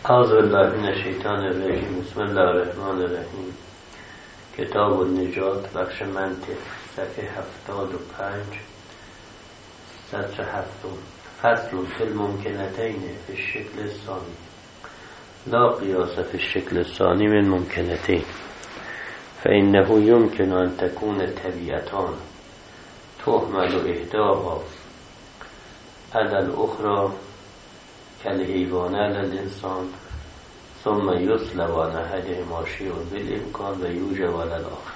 اعوذ بالله من الشیطان الرجیم. بسم الله الرحمن الرحیم. کتاب النجات، بخش منطق، صفحه 75، سطر 7. فصل فی الممکنتین فی الشکل الثانی لا قیاس فی الشکل الثانی من ممکنتین فإنه يمكن أن تكون طبيعتان تهمل إحداها على الأخرى كالحيوان على الإنسان ثم يسلب عن أحدهما شيء بالإمكان ويوجب على الآخر.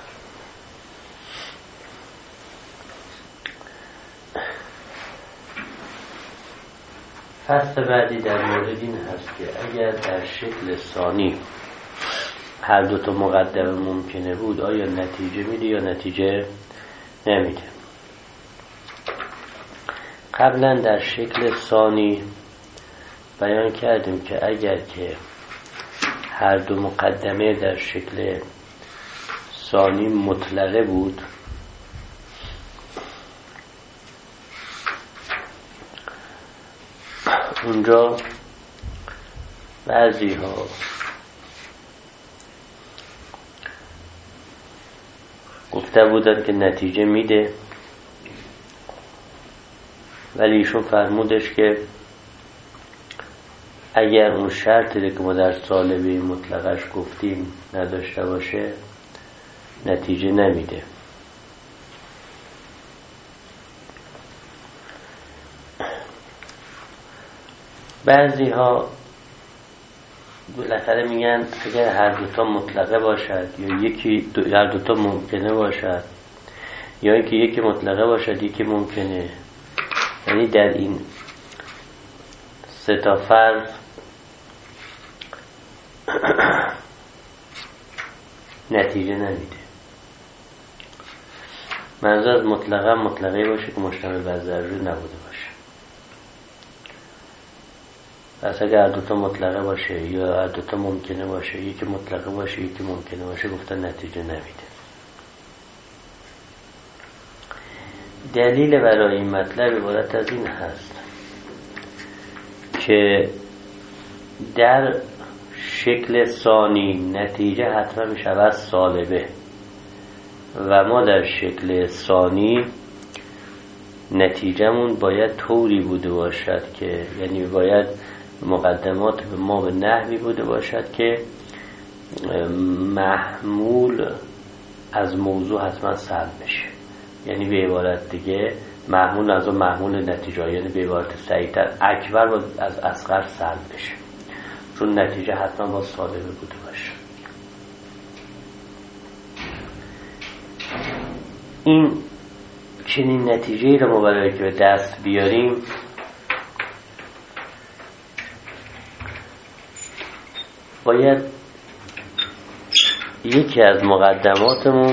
فصل بعدی در مورد این هست که اگر در شکل ثانی هر دو تا مقدمه ممکنه بود، آیا نتیجه میده یا نتیجه نمیده. قبلا در شکل ثانی بیان کردیم که اگر که هر دو مقدمه در شکل ثانی مطلقه بود، اونجا بعضی ها گفته بودن که نتیجه میده، ولی ایشون فرمودش که اگر اون شرطی که ما در سالبه مطلقش گفتیم نداشته باشه نتیجه نمیده. بعضی ها بالاخره میگن اگر هر دوتا مطلقه باشد یا هر دوتا ممکنه باشد، یا اینکه یکی مطلقه باشد یکی ممکنه، یعنی در این سه تا فرض نتیجه نمیده. منظور از مطلقه باشه که مشتمل بر ضروری نبوده باشه. پس اگر هر دوتا مطلقه باشه یا هر دوتا ممکنه باشه، یکی مطلقه باشه یکی ممکنه باشه، گفتن نتیجه نمیده. دلیل برای این مطلب عبارت از این هست که در شکل ثانی نتیجه حتما می شود سالبه و ما در شکل ثانی نتیجهمون باید طوری بوده باشد که، یعنی باید مقدمات ما به نحوی بوده باشد که محمول از موضوع حتما سلب بشه. یعنی به عبارت دیگه محمول از اون محمول نتیجه، یعنی به عبارت صحیح‌تر اکبر باید از اصغر سلب بشه، چون نتیجه حتما با سالبه بوده باشه. این چنین نتیجه‌ای رو ما برای که به دست بیاریم باید یکی از مقدماتمون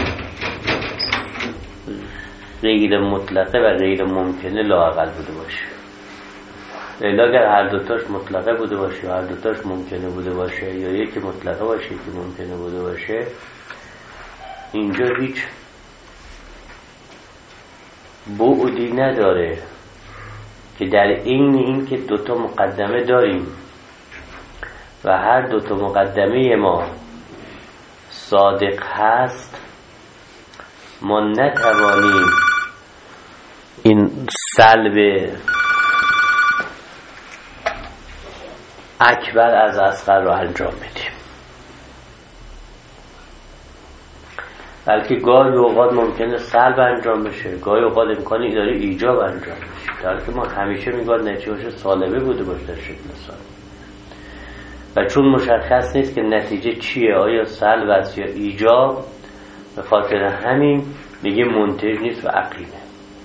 غیر مطلقه و غیر ممکنه لااقل بوده باشه. لیلا اگر هر دوتاش مطلقه بوده باشه یا هر دوتاش ممکنه بوده باشه، یا یکی مطلقه باشه یکی ممکنه بوده باشه، اینجا هیچ بعدی نداره که در این که دوتا مقدمه داریم و هر دوتا مقدمه ما صادق هست، ما نتوانیم این سلب اکبر از اصغر را انجام بدیم، بلکه گاهی اوقات ممکنه سلب انجام بشه، گاهی اوقات امکانی داره ایجاب انجام بشه، در که ما همیشه میگوید نتیجه سالبه بوده باشه در شکل ثانی. و چون مشخص نیست که نتیجه چیه، آیا سلب است یا ایجاب، به خاطر همین میگه منتج نیست و عقیمه.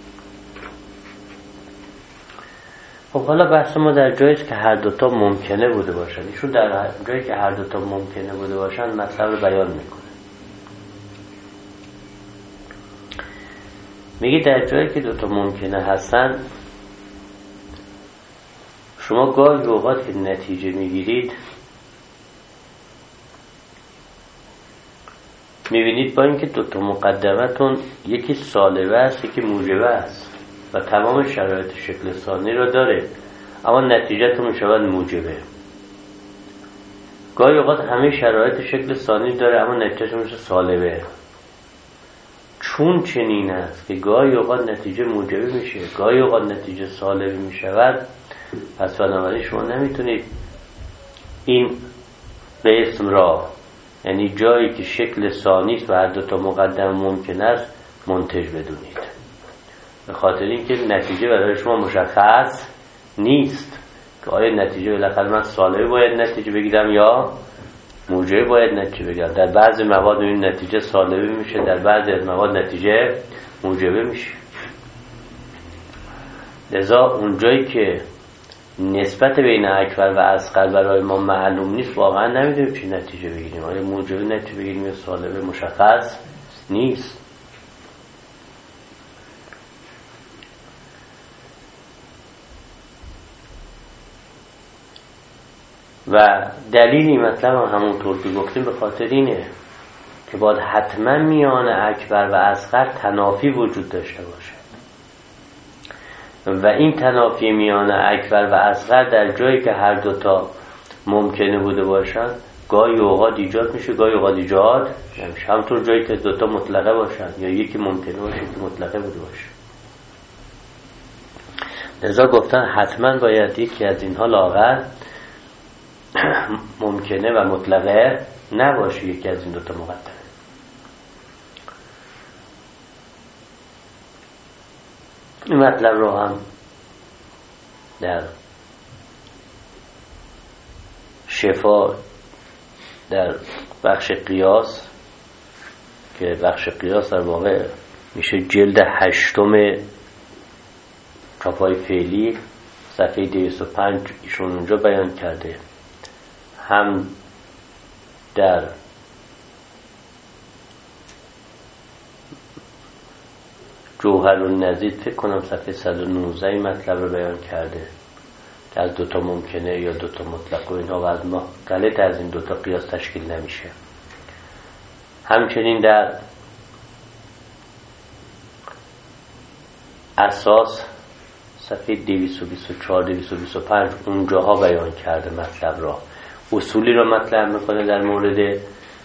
خب حالا بحث ما در جاییست که هر دوتا ممکنه بوده باشن. ایشون در جایی که هر دوتا ممکنه بوده باشن مطلب رو بیان میکنه. میگه در جایی که دوتا ممکنه هستن، شما گاهی اوقات که نتیجه میگیرید میبینید با اینکه دوتا مقدمتون یکی سالبه است یکی موجبه است و تمام شرایط شکل ثانی را داره، اما نتیجه تو میشود موجبه. گاهی اوقات همه شرایط شکل ثانی داره اما نتیجهش میشه سالبه. چون چنین است که گاهی اوقات نتیجه موجبه میشه، گاهی اوقات نتیجه سالبه میشود، پس بنابراین شما نمیتونید این قسم را، یعنی جایی که شکل ثانی است و هر دو تا مقدم ممکن است، منتج بدونید. به خاطر اینکه نتیجه برای شما مشخص نیست که آیا نتیجه بالاخره من سالبه باید نتیجه بگیرم یا موجبه باید نتیجه بگیرم. در بعضی مواد این نتیجه سالبه میشه، در بعضی از مواد نتیجه موجبه میشه. لذا اونجایی که نسبت بین اکبر و اصغر برای ما معلوم نیست، واقعا نمیدونیم چی نتیجه بگیریم. آیا موجبه نتیجه بگیریم یا سالبه مشخص نیست. و دلیل این مطلب همونطور که گفتیم به خاطر اینه که باید حتما میان اکبر و اصغر تنافی وجود داشته باشه و این تنافی میان اکبر و اصغر در جایی که هر دوتا ممکنه بوده باشن گاهی اوقات ایجاد میشه، گاهی اوقات ایجاد نمیشه. همونطور جایی که دوتا مطلقه باشن یا یکی ممکنه باشه که مطلقه بوده باشه. لذا گفتن حتما باید یکی از اینها لاغر ممکنه و مطلقه نباشه، یکی از این دوتا مقدمه. این مطلب رو هم در شفا در بخش قیاس، که بخش قیاس در واقع میشه جلد 8 چاپای فعلی صفحه 205 ایشون اونجا بیان کرده. هم در جوهرالنظیر فکر کنم صفحه 119 این مطلب رو بیان کرده که از دوتا ممکنه یا دوتا مطلق و اینها و از ما غلط از این دوتا قیاس تشکیل نمیشه. همچنین در اساس صفحه 224-225 اونجاها بیان کرده مطلب را، اصولی را مطرح میکنه در مورد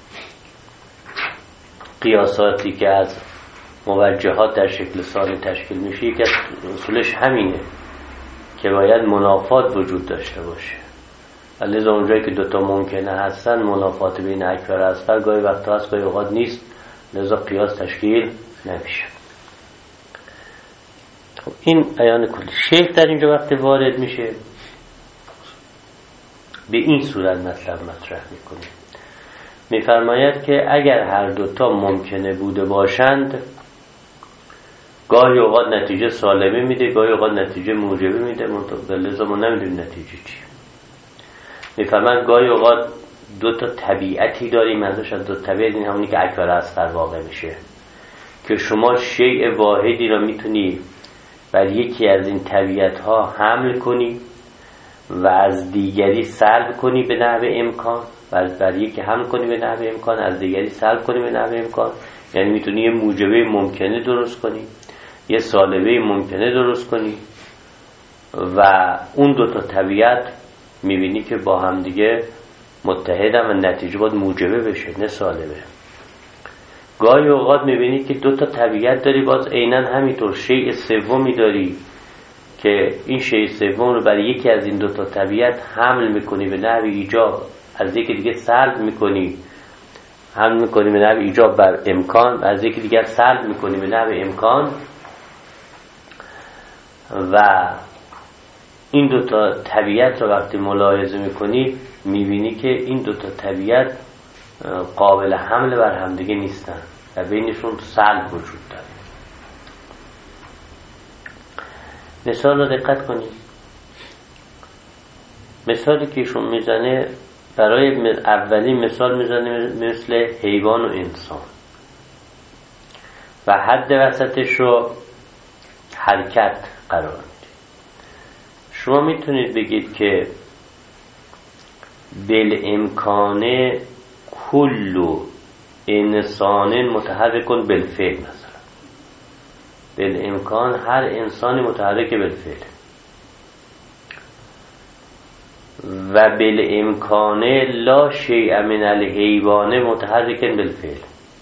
قیاساتی که از موجهات در شکل ثانی تشکیل میشه. یکی از اصولش همینه که باید منافات وجود داشته باشه. لذا اونجایی که دوتا ممکنه هستن منافات بین اکبر و اصغر گاهی وقتا هست گاهی اوقات نیست، لذا قیاس تشکیل نمیشه. خب این بیان کلی. شیخ در اینجا وقتی وارد میشه به این صورت مطلب مطرح میکنه، میفرماید که اگر هر دوتا ممکنه بوده باشند گاهی اوقات نتیجه سالبه میده، گاهی اوقات نتیجه موجبه میده، لذا ما نمیدونیم نتیجه چیه. میفرماید گاهی اوقات دوتا طبیعتی داریم، منظورش از دو طبیعت این همونی که اکبر اصغر واقع میشه، که شما شیء واحدی را میتونی بر یکی از این طبیعت ها حمل کنی و از دیگری سلب کنی به نحو امکان، و بر یکی حمل کنی به نحو امکان، از دیگری سلب کنی به نحو امکان. یعنی میتونی یه موجبه ممکنه درست کنی، یه سالبه ممکنه درست کنی و اون دوتا طبیعت میبینی که با هم دیگه متحدن و نتیجه باید موجبه بشه نه سالبه. گاهی اوقات میبینی که دوتا طبیعت داری، باز عیناً همینطور شیء سومی داری که این شیء سوم رو برای یکی از این دوتا طبیعت حمل میکنی به نحو ایجاب، از یکی دیگه سلب میکنی، حمل میکنی به نحو ایجاب بر امکان، از یکی دیگه سلب میکنی به نحو امکان. و این دوتا طبیعت رو وقتی ملاحظه میکنی میبینی که این دوتا طبیعت قابل حمل بر همدیگه نیستن و بینشون سلب وجود داره. مثال رو دقت کنید. مثالی که ایشون میزنه برای اولین مثال میزنه مثل حیوان و انسان و حد وسطش رو حرکت قرار میده. شما میتونید بگید که بالامکان کل انسان متحرک بالفعل، مثلا بالامکان هر انسانی متحرک بالفعل و بالامکان لا شیء من الحیوان متحرک بالفعل.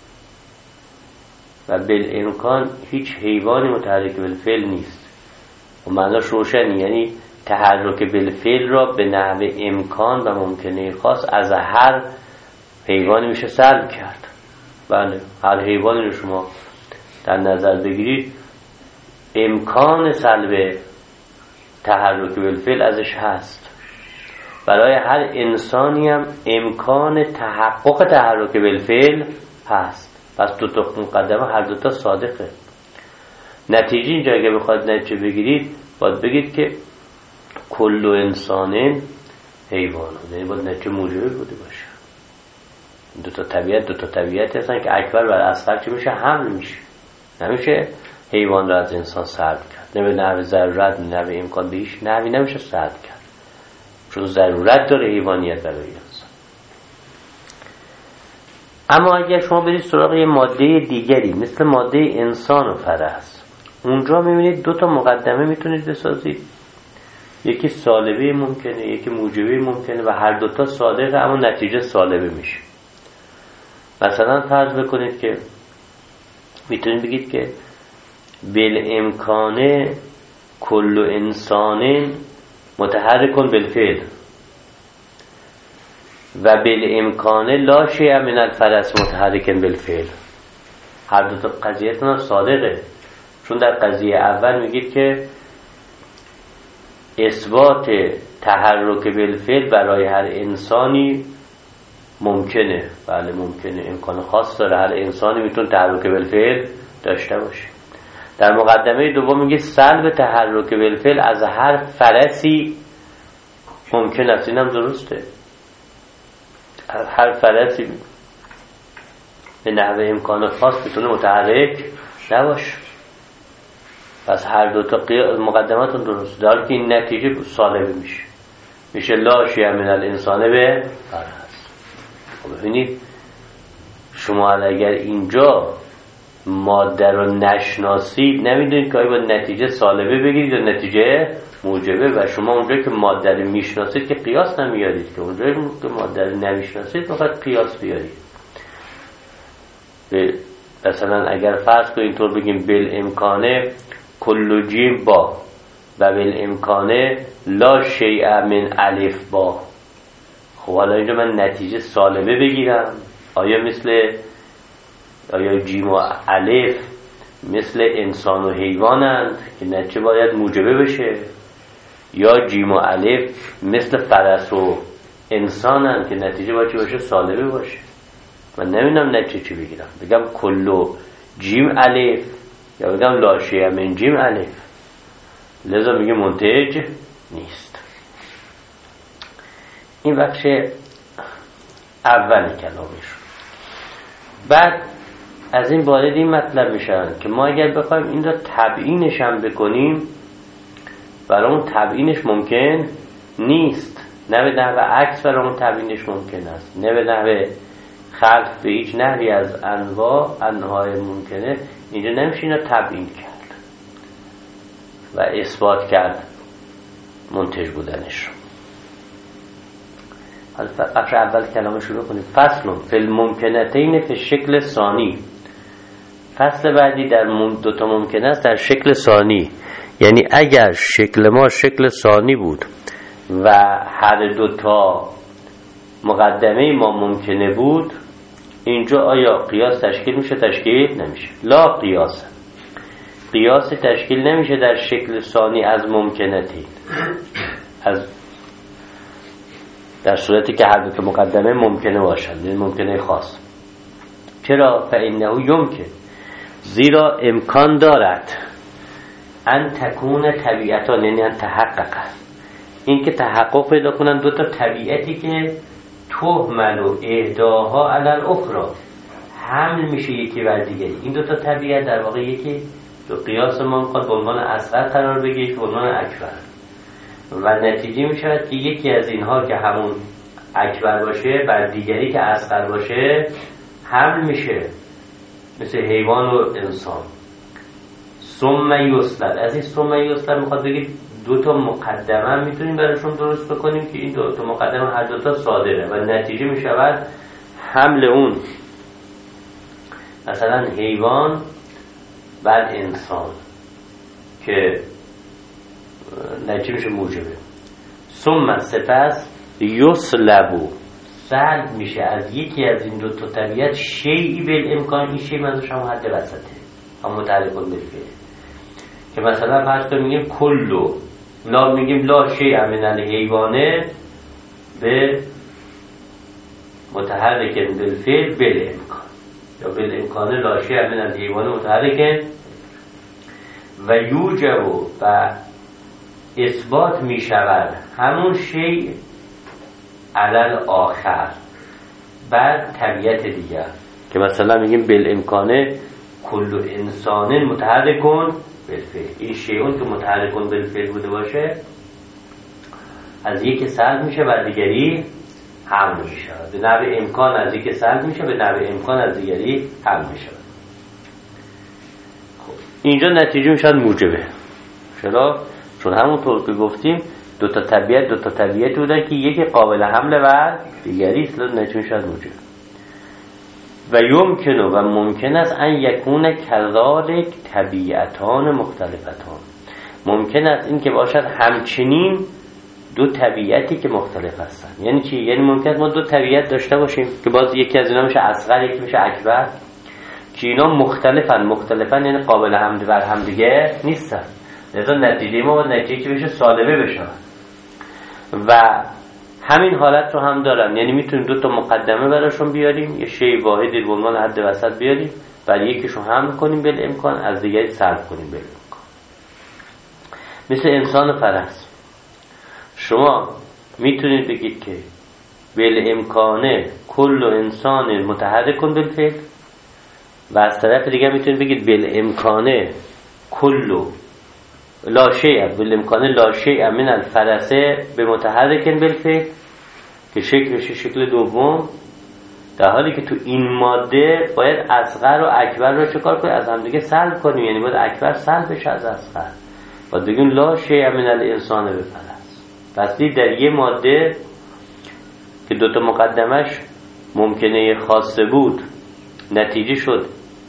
و بالامکان هیچ حیوانی متحرک بالفعل نیست. و معناش روشنی، یعنی تحرک بالفعل را به نحو امکان و ممکنه خاص از هر حیوانی میشه سلب کرد. بله، هر حیوانی رو شما در نظر بگیرید امکان سلب تحرک بالفعل ازش هست. برای هر انسانی هم امکان تحقق تحرک بالفعل هست. پس دو تا مقدمه هر دوتا صادقه. نتیجه اینجا اگه بخواد نتیجه بگیرید باید بگید که کل انسان حیوان، یعنی باید نتیجه موجبه بوده باشه. دو تا طبیعت هستن که اکبر بر اصغر چه میشه؟ حمل میشه. نمیشه حیوان را از انسان سلب کرد، نه به نحو ضرورت نه به امکان، به هیچ نحوی نمیشه سلب کرد، چون ضرورت داره حیوانیت برای انسان. اما اگر شما برید سراغ یه ماده دیگری مثل ماده انسان و فرس، اونجا میبینید دو تا مقدمه میتونید بسازید، یکی سالبه ممکنه یکی موجبه ممکنه و هر دوتا صادقه اما نتیجه سالبه میشه. مثلا فرض بکنید که میتونید بگید که بالامکان کل انسان متحرک بالفعل و بالامکان لا شیء من الفرس متحرک بالفعل. هر دو تا قضیه‌تون صادقه، چون در قضیه اول میگید که اثبات تحرک بالفعل برای هر انسانی ممکنه. بله ممکنه، امکان خاص داره، هر انسانی میتونه تحرک بالفعل داشته باشه. در مقدمه دوم میگه سلب تحرک بالفعل از هر فرسی ممکن است. اینم درسته، هر فرسی به نحو امکان خاص میتونه متحرک نباشه. پس هر دو تا مقدماتون درسته، در حالی که این نتیجه سالبه میشه لا شیء من الانسان به فرس. خب ببینید شما اگر اینجا ماده رو نشناسید نمیدونید که آیا باید نتیجه سالبه بگیرید یا نتیجه موجبه. و شما اونجا که ماده رو میشناسید که قیاس نمیارید، که اونجا که ماده رو نمیشناسید فقط قیاس بیارید. مثلا اگر فرض کنید اینطور بگیم بالامکانه کل جیم با و بالامکانه لا شیء من الف با. خب حالا اینجا من نتیجه سالبه بگیرم، آیا جیم و الف مثل انسان و حیوانند که نتیجه باید موجبه بشه، یا جیم و الف مثل فرس و انسانند که نتیجه باید چی باشه؟ سالبه باشه. من نمیدونم نتیجه چی بگیرم، بگم کلو جیم الف یا بگم لا شیء من جیم الف. لذا میگه منتج نیست. این بخش اول کلامش. بعد از این وارد این مطلب میشن که ما اگر بخوایم این را تبیینش هم بکنیم برامون تبیینش ممکن نیست، نه به نحو عکس برامون تبیینش ممکن است، نه به نحو خلق به هیچ نحوی از انواع ممکنه. اینجا نمیشه اینا تبیین کرد و اثبات کرد منتج بودنش رو. حالا بخش اول کلام شروع کنیم. فصل فی الممکنتین فی شکل ثانی. فصل بعدی در دو تا ممکنه است در شکل ثانی، یعنی اگر شکل ما شکل ثانی بود و هر دو تا مقدمه ما ممکنه بود، اینجا آیا قیاس تشکیل میشه؟ تشکیل نمیشه. لا قیاس تشکیل نمیشه در شکل ثانی از ممکنتی، در صورتی که هر دو تا مقدمه ممکنه باشند، یعنی ممکنه خاص. چرا؟ فإنه یمکن، زیرا امکان دارد ان تکون طبیعتان، یعنی ان تحقق، این که تحقق پیدا کنن دو تا طبیعتی که تهمل و اهداها علی الاخری، حمل میشه یکی بر دیگری. این دو تا طبیعت در واقع یکی دو قیاس ما میخواد به عنوان اصغر قرار بگیره به عنوان اکبر، و نتیجه میشود که یکی از اینها که همون اکبر باشه بر دیگری که اصغر باشه حمل میشه، مثل حیوان و انسان. ثم یسلب، از این ثم یسلب میخواد بگید دو تا مقدمه میتونیم براشون درست بکنیم که این دو تا مقدمه هر دو تا صادره و نتیجه میشود حمل اون مثلا حیوان بعد انسان که نتیجه میشه موجبه. ثم سپس یسلبو سلب میشه از یکی از این دو تا طبیعت شیئی بالامکان. این شیء منظورش هم حد وسطه، هم متعلق بالفعل که مثلا فرض کنیم میگیم کلو لا، میگیم لا شیء من الحیوانه به متحرک بالفعل بالامکان، یا بالامکان لا شیء من الحیوانه متحرک و یوجب و اثبات میشود همون شیء علل آخر بعد طبیعت دیگر که مثلا میگیم بالامکانه کل انسان متحرکون بالفعل. این شیئون که متحرکون بالفعل بوده باشه از یکی سلب میشه و دیگری حمل میشه، به نحو امکان از یکی سلب میشه به نحو امکان از دیگری حمل میشه. خب اینجا نتیجه میشه موجبه. چرا؟ چون همونطور که گفتیم دو تا طبیعت بودن که یکی قابل حمل و دیگری اصلا نتیجه میشه موجب. و یمکنه و ممکن است ان یکون کذالک طبیعتان مختلفتان. ممکن است این که باشد همچنین دو طبیعتی که مختلف هستن. یعنی چی؟ یعنی ممکن است ما دو طبیعت داشته باشیم که باز یکی از اینا میشه اصغر یکی میشه اکبر، که اینا مختلفن یعنی قابل حمل بر هم دیگه نیستن. لذا نتیجه ما نتیجه که بشه سالبه بشه و همین حالت رو هم دارن. یعنی میتونیم دو تا مقدمه براشون بیاریم، یه شیء واحدی به عنوان حد وسط بیاریم، بعد یکیشو حمل کنیم بالامکان از دیگری سلب کنیم بالامکان. مثل انسان فرس شما میتونید بگید که بالامکانه کل انسان متحرک بالفعل و از طرف دیگه میتونید بگید بالامکانه کل لا شیء بالامکان لا شیء من الفرس به متحرک بالفعل که شکل میشه شکل دوم، در حالی که تو این ماده باید اصغر و اکبر رو چکار کنیم؟ از هم دیگه سلب کنیم. یعنی باید اکبر سلب بشه از اصغر و دیگه لا شیء من الانسان به فرس. پس در یه ماده که دوتا مقدمش ممکنه خاصه بود نتیجه شد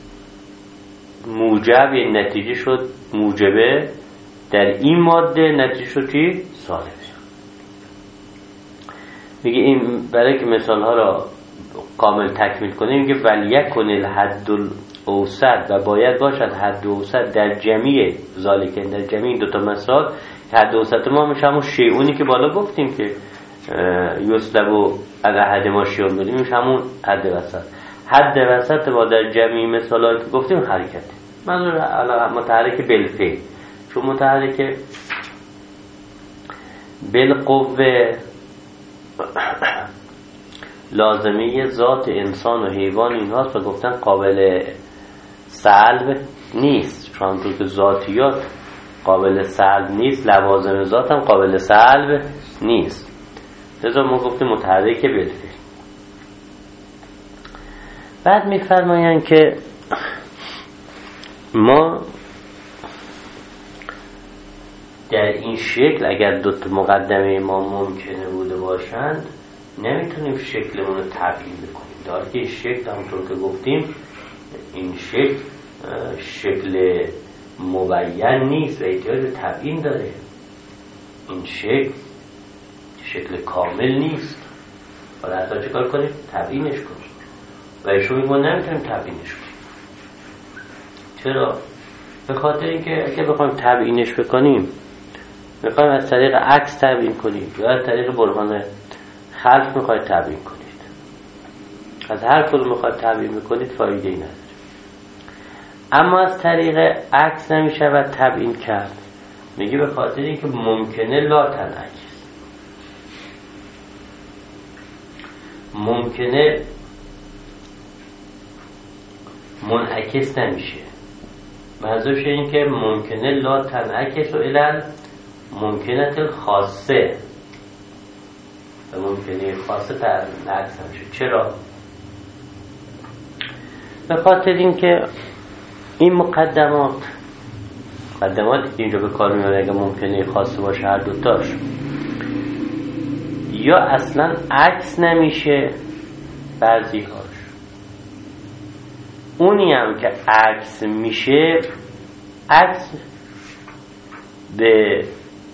موجب، یعنی نتیجه شد موجبه. در این ماده نتیجه شد چی؟ سالبه. میگه این برای که مثال ها را کامل تکمیل کنیم میگه ولیکن الحد الاوسط و باید باشد حد اوسط در جمعی ذالکن، در جمعی این دوتا مثال. حد اوسط ما میشه همون شیعونی که بالا گفتیم که یسلبو اگر حد ما شیعون بدیم میشه همون حد وسط. حد وسط ما در جمعی مثال ها که گفتیم حرکت منظور متحرک بالفعل، چون متحرک بالقوه لازمه ذات انسان و حیوان اینهاست و گفتن قابل سلب نیست، چون همونطور که ذاتیات قابل سلب نیست لوازم ذات هم قابل سلب نیست. لذا ما گفتیم متحرک بالفعل. بعد میفرمایند که ما در این شکل اگر دو تا مقدمه ما ممکنه بوده باشند نمیتونیم شکلمون رو تبیین بکنیم، در حالی که این شکل همونطور که گفتیم این شکل مبین نیست و احتیاج به تبیین داره. این شکل کامل نیست و حتی چه کار کنیم؟ تبیینش کنیم و ایشون میگه ما نمیتونیم تبیینش کنیم. چرا؟ به خاطر اینکه اگه بخوایم تبیینش بکنیم میخوایم از طریق عکس تبیین کنیم یا از طریق برهان خلق میخواید تبیین کنید. از هر کدوم میخواید تبیین بکنید فایده ای نداره. اما از طریق عکس نمیشه و تبیین کرد. میگه به خاطر اینکه ممکنه لا تنعکس، ممکنه منعکس نمیشه. منظورش این که ممکنه لا تنعکس و الان ممکنه الخاصه و ممکنه خاصه تنعکس نمیشه. چرا؟ به خاطر اینکه این مقدمات مقدماتی که اینجا به کار میاد اگه ممکنه خاصه باشه هر دوتاش، یا اصلا عکس نمیشه بعضی هاش، اونی هم که عکس میشه عکس به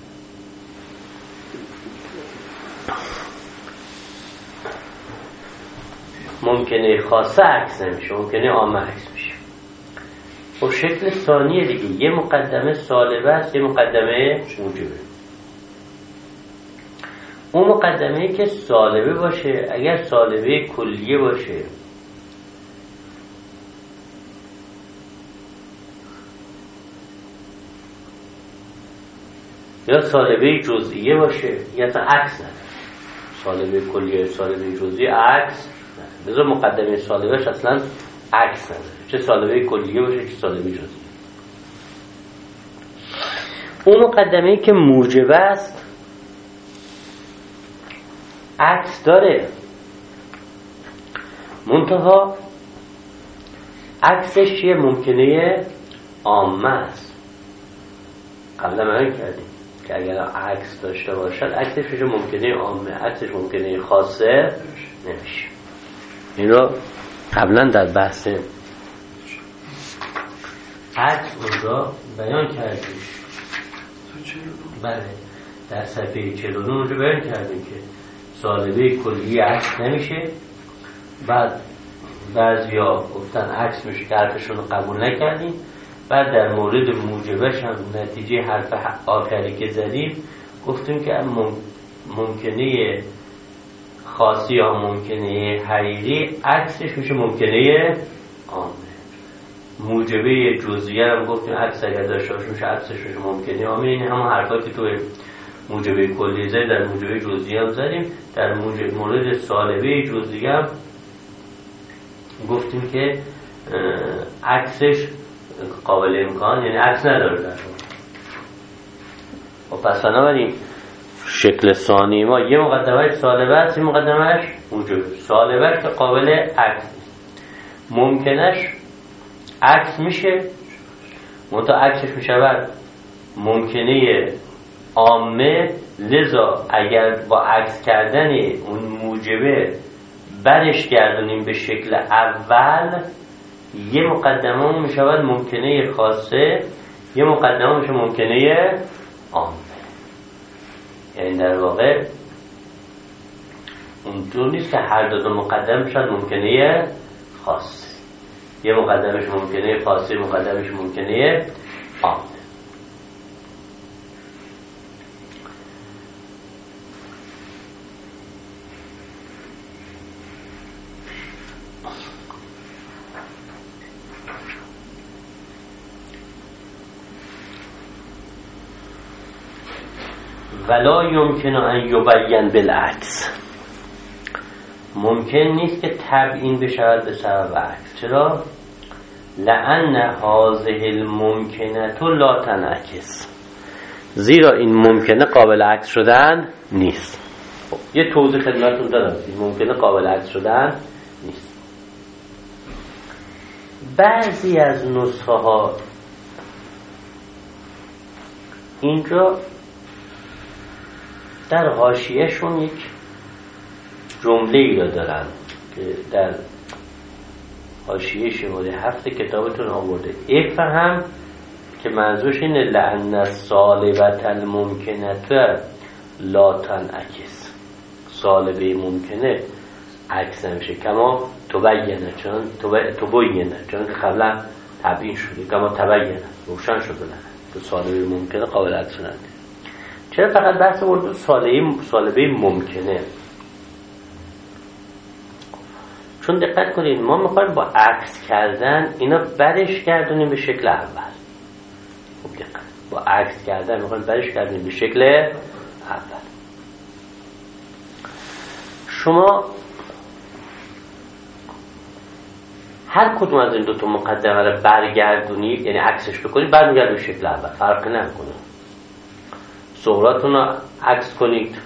ممکنه خاصه عکس نمیشه، ممکنه عامه عکس میشه. و شکل ثانیه دیگه یه مقدمه سالبه است، یه مقدمه موجبه. اون مقدمه‌ای که سالبه باشه اگر سالبه کلیه باشه یا سالبه جزئیه باشه یا اصلا عکس نداره. سالبه کلیه سالبه جزئیه عکس نداره. لذا مقدمه سالبهش اصلا عکس نداره، چه سالبه کلیه باشه چه سالبه جزئیه. اون مقدمه‌ای که موجبه است عکس داره، منتها عکسش یه ممکنه عامه است. قبلا من کردیم که اگر عکس داشته باشد عکسش میشه ممکنه عامه، عکسش ممکنه خاصه نمیشه. این رو قبلا در بحث عکس اونجا بیان کردیم. بله در صفحه 49 اونجا بیان کردیم که سالبه کلی عکس نمیشه. بعد بعضیا گفتن عکس میشه که حرفشون رو قبول نکردیم. بعد در مورد موجبش هم نتیجه حرف آخری که زدیم گفتیم که ممکنه خاصی یا ممکنه حقیقی عکسش میشه ممکنه عامه. موجبه جزئیه هم گفتیم عکس اگر داشته باشه میشه عکسش میشه ممکنه عامه. این همون حرفاتی تو موجبه کلی زدیم در موجبه جزئیه هم زدیم. در مورد سالبه جزئیه هم گفتیم که عکسش قابل امکان یعنی عکس نداره در و پس بنابراین شکل ثانی ما یه مقدمه سالبه است، یه مقدمهش موجبه. سالبه که قابل عکس نیست، ممکنش عکس میشه منتها عکسش میشود ممکنه عامه. لذا اگر با عکس کردن اون موجبه برش گردونیم به شکل اول یه مقدمه میشود ممکنه خاصه، یه مقدمه میشه ممکنه عامه. یعنی در واقع اونجور نیست که هر دو مقدمه میشود ممکنه خاصه، یه مقدمش ممکنه خاصه مقدمش ممکنه عامه. ولا یمکن ان یبین بالعکس، ممکن نیست که تبیین بشود به سبب عکس. چرا؟ لأن هذه الممکنه لا تنعکس، زیرا این ممکنه قابل عکس شدن نیست. خب یه توضیح خدمتتون دادم این ممکنه قابل عکس شدن نیست. بعضی از نسخه ها اینجا در حاشیه‌شون یک جمله‌ای را دارن که در حاشیه شماره 7 کتابتون آورده. افهم که منظورش اینه لأن السالبة الممکنة لا تنعکس، سالبه ممکنه عکس نمیشه. کما تبینه، چون تبینه چون قبلا تبیین شده، کما تبینه روشن شده تو سالبه ممکنه قابل عکس نمیشه. چرا فقط بحث مورد سالبه ممکنه؟ چون دقت کنید ما میخوایم با عکس کردن اینا برش گردونیم به شکل اول. خب دقت، با عکس کردن میخوایم برش گردونیم به شکل اول. شما هر کدوم از این دو تا مقدمه رو برگردونید یعنی عکسش بکنید برمیگرده به شکل اول، فرق نمیکنه. صغراتون رو عکس کنید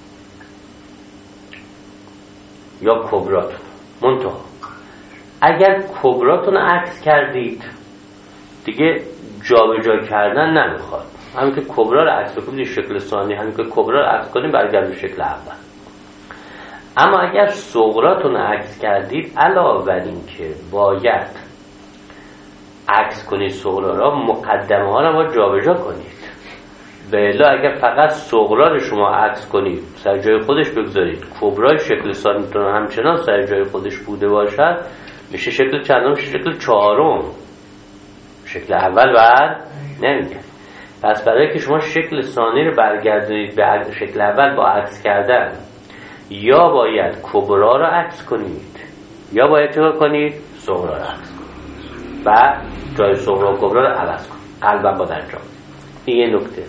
یا کبراتون. منتها اگر کبراتون رو عکس کردید دیگه جابجا کردن نمیخواد. همین که کبرا رو عکس کنید شکل ثانی، همین که کبرا رو عکس کنید برگرد به شکل اول. اما اگر صغراتون عکس کردید، علاوه بر این که باید عکس کنید صغرا را، مقدمه ها را باید جابجا کنید. بلا اگر فقط صغرا رو شما عکس کنید سر جای خودش بگذارید، کبرای شکل ثانیتون همچنان سر جای خودش بوده باشد، میشه شکل چندم؟ میشه شکل چهارم. شکل اول بر نمیگه. پس برای که شما شکل ثانی رو برگردونید به شکل اول با عکس کردن، یا باید کبرا رو عکس کنید یا باید چه کنید؟ صغرا رو عکس کنید و جای صغرا و کبرا رو عوض کنید. قلبا با انجام. این یه نکته.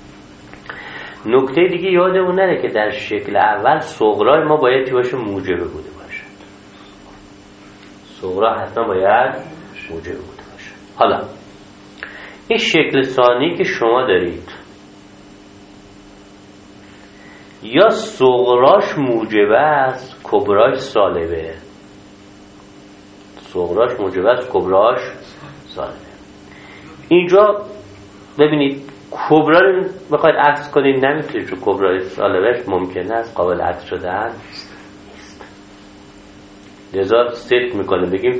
نکته دیگه یادمون نره که در شکل اول صغرای ما باید چی باشه؟ موجبه بوده باشد. صغرا حتما باید موجبه بوده باشد. حالا این شکل ثانی که شما دارید، یا صغراش موجبه است کبراش سالبه. صغراش موجبه است کبراش سالبه. اینجا ببینید کبرا رو بخواید عکس کنید نمیتونید، چون کبرای سالبش ممکنه است قابل عکس شدن نیست. لذا ست میکنه بگیم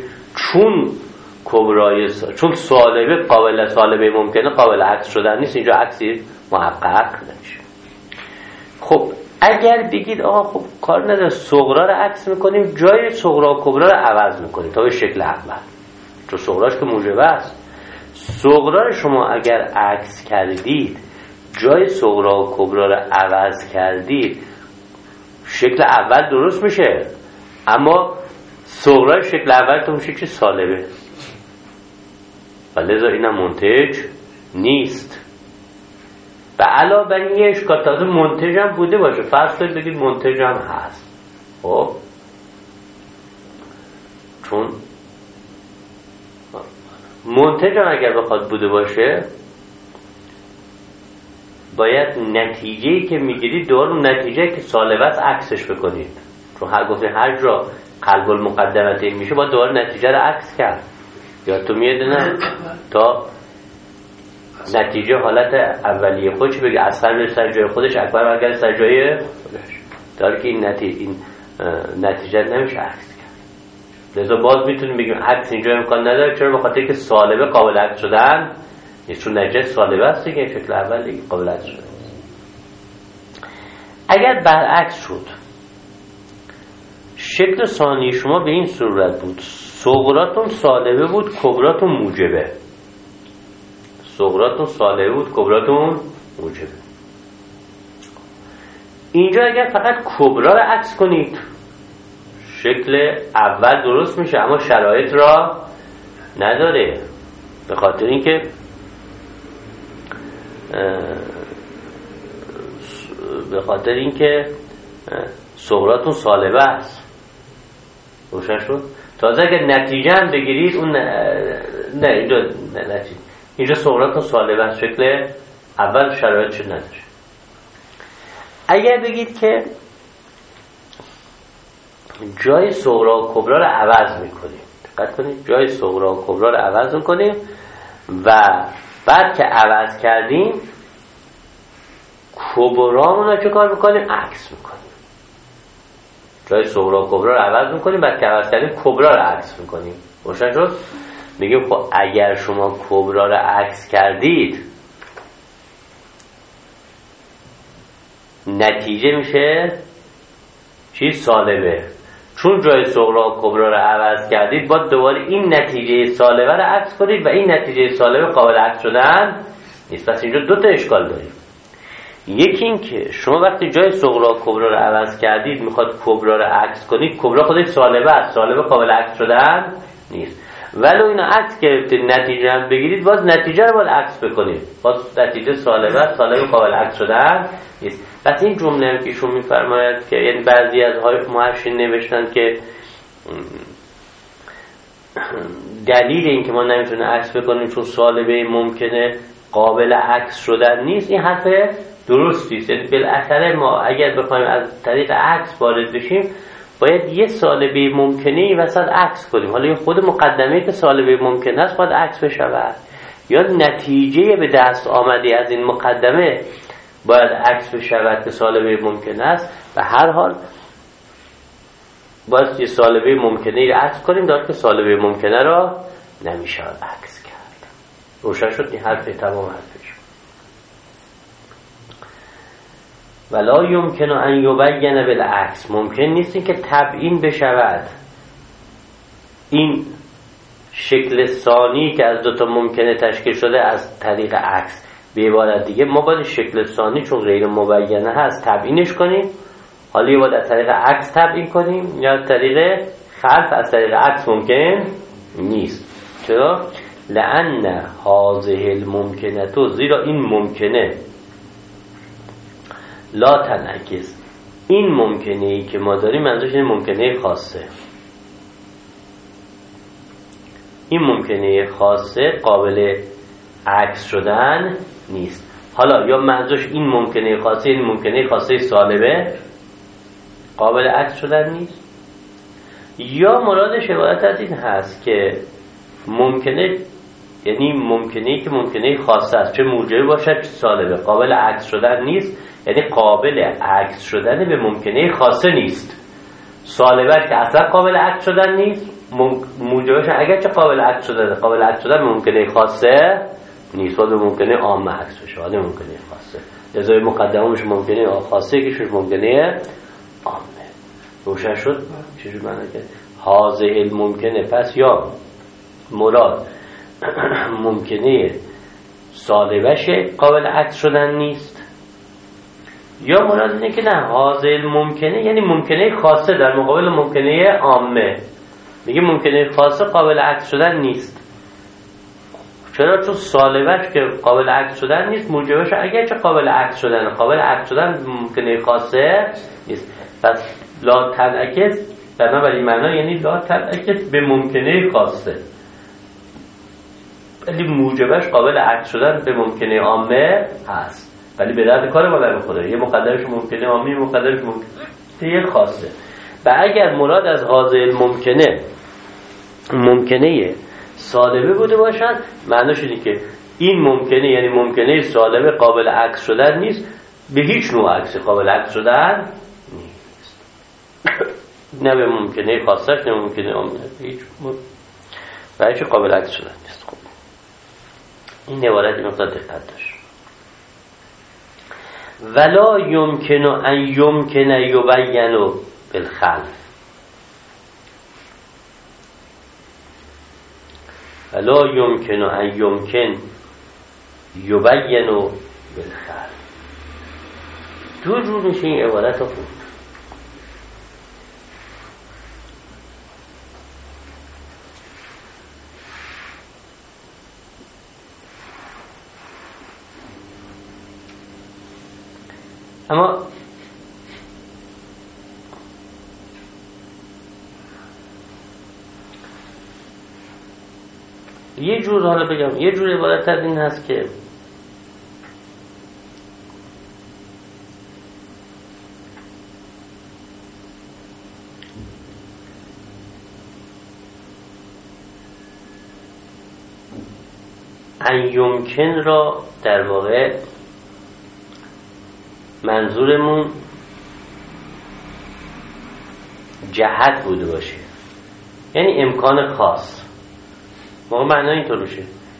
چون سالبه قابل سالبه ممکنه قابل عکس شدن نیست، اینجا عکسی محقق نمیشه. خب اگر بگید آقا خب کار نداره صغرا رو عکس میکنیم، جای صغرا و کبرا رو عوض میکنیم تا به شکل اول، چون صغراش که موجبه است. صغرا رو شما اگر عکس کردید، جای صغرا و کبرا رو عوض کردید، شکل اول درست میشه، اما صغرای شکل اول تو میشه چه؟ سالبه. و لذا اینم منتج نیست. و علاوه بر این یه اشکال تازه منتج هم بوده باشه، فرض کنید بگید منتج هم هست. خب چون منتج هم اگر بخواد بوده باشه، باید نتیجه‌ای که میگیرید دور اون نتیجه که سالبه است عکسش بکنید. چون هر جا قلب المقدمته میشه باید دور نتیجه رو عکس کرد. یا تو میادونه تا نتیجه حالت اولیه خودش بگه اصغر میره سر جای خودش، اکبر برگرده سر جای خودش، داره که این نتیجه نمیشه عکس کرد. لذا باز میتونیم بگیم عکس اینجا امکان نداره. چرا؟ به خاطر که سالبه قابل عکس شدن نیست، چون نتیجه سالبه است دیگه، شکل اول دیگه قابل عکس شدن نیست. اگر برعکس شد، شکل ثانی شما به این صورت بود، صغراتون سالبه بود کبراتون موجبه. صغراتون سالبه بود کبراتون موجبه. اینجا اگر فقط کبرا رو عکس کنید، شکل اول درست میشه، اما شرایط را نداره. به خاطر اینکه صغراتون سالبه است. روشن شد؟ تازه اگر نتیجه هم بگیرید اون اینجا صغراتون سالبه است، شکل اول شرایطش نداره. اگر بگید که جای صغرا و کبرا رو عوض میکنیم، دقت کنید، جای صغرا و کبرا رو عوض میکنیم و بعد که عوض کردیم کبرامون رو چه کار میکنیم؟ عکس میکنیم. جای صغرا و کبرا رو عوض میکنیم، بعد که عوض کردیم کبرا رو عکس میکنیم. روشن شد؟ میگیم خب اگر شما کبرا رو عکس کردید، نتیجه میشه چی؟ سالبه. چون جای صغرا و کبرا رو عوض کردید، باید دوباره این نتیجه سالبه رو عکس کنید و این نتیجه سالبه قابل عکس شدن نیست. پس اینجا دو تا اشکال داریم. یکی این که شما وقتی جای صغرا و کبرا رو عوض کردید میخواد کبرا رو عکس کنید، کبرا خودش سالبه است، سالبه قابل عکس شدن نیست. ولو اینو عکس گرفتید نتیجه هم بگیرید، باز نتیجه رو باید عکس بکنید، باز نتیجه سالبه است، سالبه قابل عکس شدن نیست. پس این جمله هم که ایشون میفرماید که یعنی بعضی از های محشین نوشتن که دلیل این که ما نمیتونیم عکس بکنیم چون سالبه ممکنه قابل عکس شدن نیست، این حرف درستی است. یعنی بالاخره ما اگر بخوایم از طریق عکس وارد بشیم، باید یه سالبه ممکنه ای وسط عکس کنیم. حالا خود مقدمه که سالبه ممکنه است باید عکس بشود، یا نتیجه به دست آمده از این مقدمه باید عکس بشود که سالبه ممکنه است. و هر حال باید یه سالبه ممکنه رو عکس کنیم دار که سالبه ممکنه را نمیشه عکس کرد. روشن شد این حرف تمام حرفش. ولا یمکن ان یبین بالعکس، ممکن نیست این که تبیین بشود این شکل ثانی که از دوتا ممکنه تشکیل شده از طریق عکس. به عبارت دیگه ما باید شکل ثانی چون غیر مبینه هست تبیینش کنیم، حالا یا باید از طریق عکس تبیین کنیم یا از طریق خلف. از طریق عکس ممکن نیست. چرا؟ لأن هذه الممکنه، زیرا این ممکنه لا تنعکس، این ممکنه ای که ما داریم منظورش این ممکنه خاصه، این ممکنه خاصه قابل عکس شدن نیست. حالا یا منظورش این ممکنه خاصه، این ممکنه خاصه سالبه قابل عکس شدن نیست، یا مرادش عبارت از این هست که ممکنه یعنی ممکنه که ممکنه خاصه است، چه موجبی باشد چه سالبه، قابل عکس شدن نیست، یعنی قابل عکس شدن به ممکنه خاصه نیست. سالبه که اصلا قابل عکس شدن نیست، موجبش اگر چه قابل عکس شدن، قابل عکس شدن به ممکنه خاصه نیست، ولی ممکنه عامه عکس بشه، ولی ممکنه خاصه. لذا مقدمه میشه ممکنه خاصه که شش ممکنه عامه. روشن شد چجوری معنی کرد؟ هذه الممکنه، پس یا مراد ممکنه سالبشه قابل عکس شدن نیست، یا مراد اینه که نه هذه الممکنه یعنی ممکنه خاصه در مقابل ممکنه عامه. میگه ممکنه خاصه قابل عکس شدن نیست. چرا؟ چون سالبش که قابل عکس شدن نیست، موجبش اگر چه قابل عکس شدن، قابل عکس شدن ممکنه خاصه نیست. پس لا تنعکس بنابراین معنا یعنی لا تنعکس به ممکنه خاصه، ولی موجبش قابل عکس شدن به ممکنه عامه هست، ولی به درد کار ما نمیخوره. یه مقدرش ممکنه عامه، یه مقدرش ممکنه خاصه. و اگر مراد از هذه الممکنه ممکنه سالبه بوده باشد، معناش اینه که این ممکنه یعنی ممکنه سالبه قابل عکس شدن نیست، به هیچ نوع عکس قابل عکس شدن نیست. نه به ممکنه خاصش، نه ممکنه عامه، هیچ و هیچ قابل عکس شدن نیست. خب این عبارت مقدار دقت داشت. ولا یمکن ان یمکن یبین بالخلف، ولا یمکن ان یمکن یبین بالخلف. دو جور میشه این عبارت رو خوند. اما یه جور حالا بگم، یه جور عبارت از این هست که ان یمکن را در واقع منظورمون جهت بوده باشه، یعنی امکان خاص. ما معنی اینطور باشه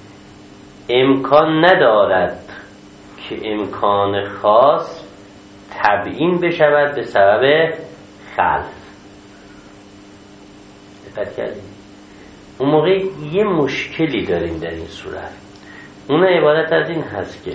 امکان ندارد که امکان خاص تبیین بشود به سبب خلف. دقت کردیم؟ اون موقع یه مشکلی داریم در این صورت. اون عبارت از این هست که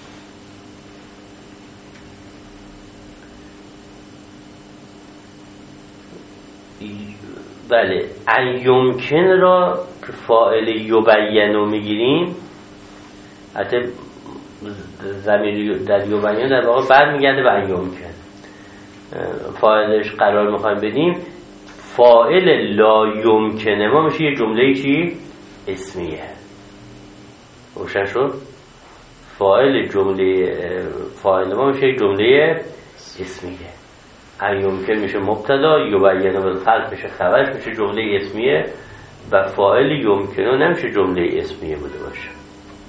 بله ان یمکن را که فاعل یبینو میگیریم، حتی ضمیر در یبین در واقع برمیگرده به ان یمکن، فاعلش قرار میخوایم بدیم، فاعل لا یمکنه ما میشه یه جمله چی؟ اسمیه. روشن شد؟ فاعل ما میشه یه جمله اسمیه. ان یمکن میشه مبتدا، یبین بالخلف میشه خبرش، میشه جمله اسمیه و فاعل یمکنه نمیشه جمله اسمیه بوده باشه.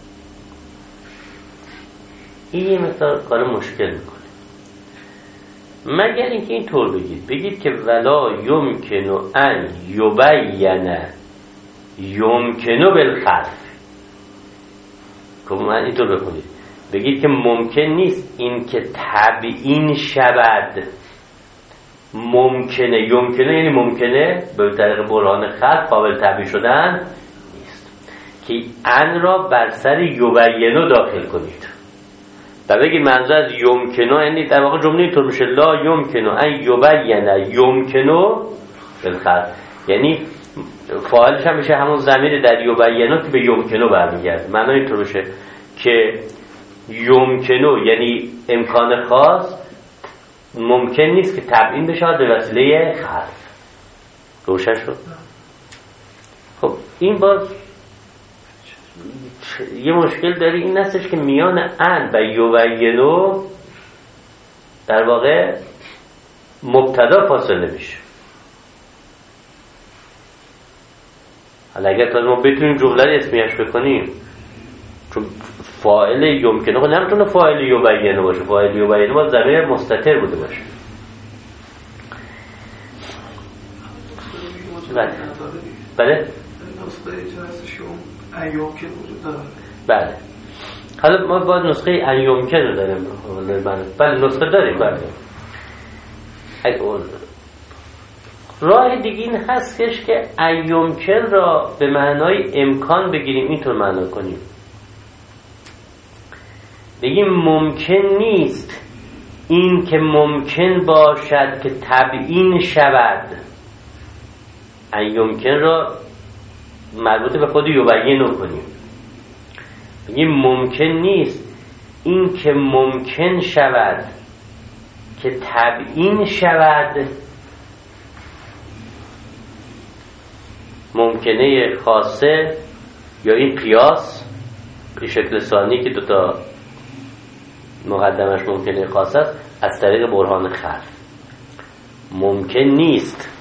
این یه مقدار کار مشکل میکنه. مگر اینکه اینطور بگید که ولا یمکن ان یبین یمکن بالخلف. که من اینطور بکنید، بگید که ممکن نیست این که تبیین شود. ممکنه، یمکنه یعنی ممکنه به طریق برهان خلق قابل تبیین شدن نیست، که ان را بر سر یبینو داخل کنید و بگید منظور از یمکنه یعنی در واقع جمله اینطور میشه لا یمکنه ان یبین یمکنه بالخلق، یعنی فاعلش هم میشه همون ضمیر در یبینه که به یمکنه برمیگرده. معنی اینطور میشه که یمکنه یعنی امکان خاص ممکن نیست که تبیین بشه به وسیله خلق. روشن شد؟ خب این باز یه مشکل داره، این هستش که میان ان و یبینو در واقع مبتدا فاصله میشه. حالا اگر تا ما بتونیم جمله رو اسمیش بکنیم، چون فاعل یمکنه خود نمیتونه فاعل یبینه باشه، فاعل یبینه باید ضمیر مستتر بوده باشه. بله بله. حالا ما باید نسخه ایمکن رو داریم. بله نسخه داریم. بله راه دیگه این هستش که ایمکن را به معنای امکان بگیریم، اینطور معنا کنیم، بگیم ممکن نیست این که ممکن باشد که تبیین شود. ایمکن را مربوط به خود یبین کنیم، بگیم ممکن نیست این که ممکن شود که تبیین شود. ممکنه خاصه یا این قیاس، این شکل ثانی که دوتا مقدمش ممکنه خاصه است، از طریق برهان خلق ممکن نیست.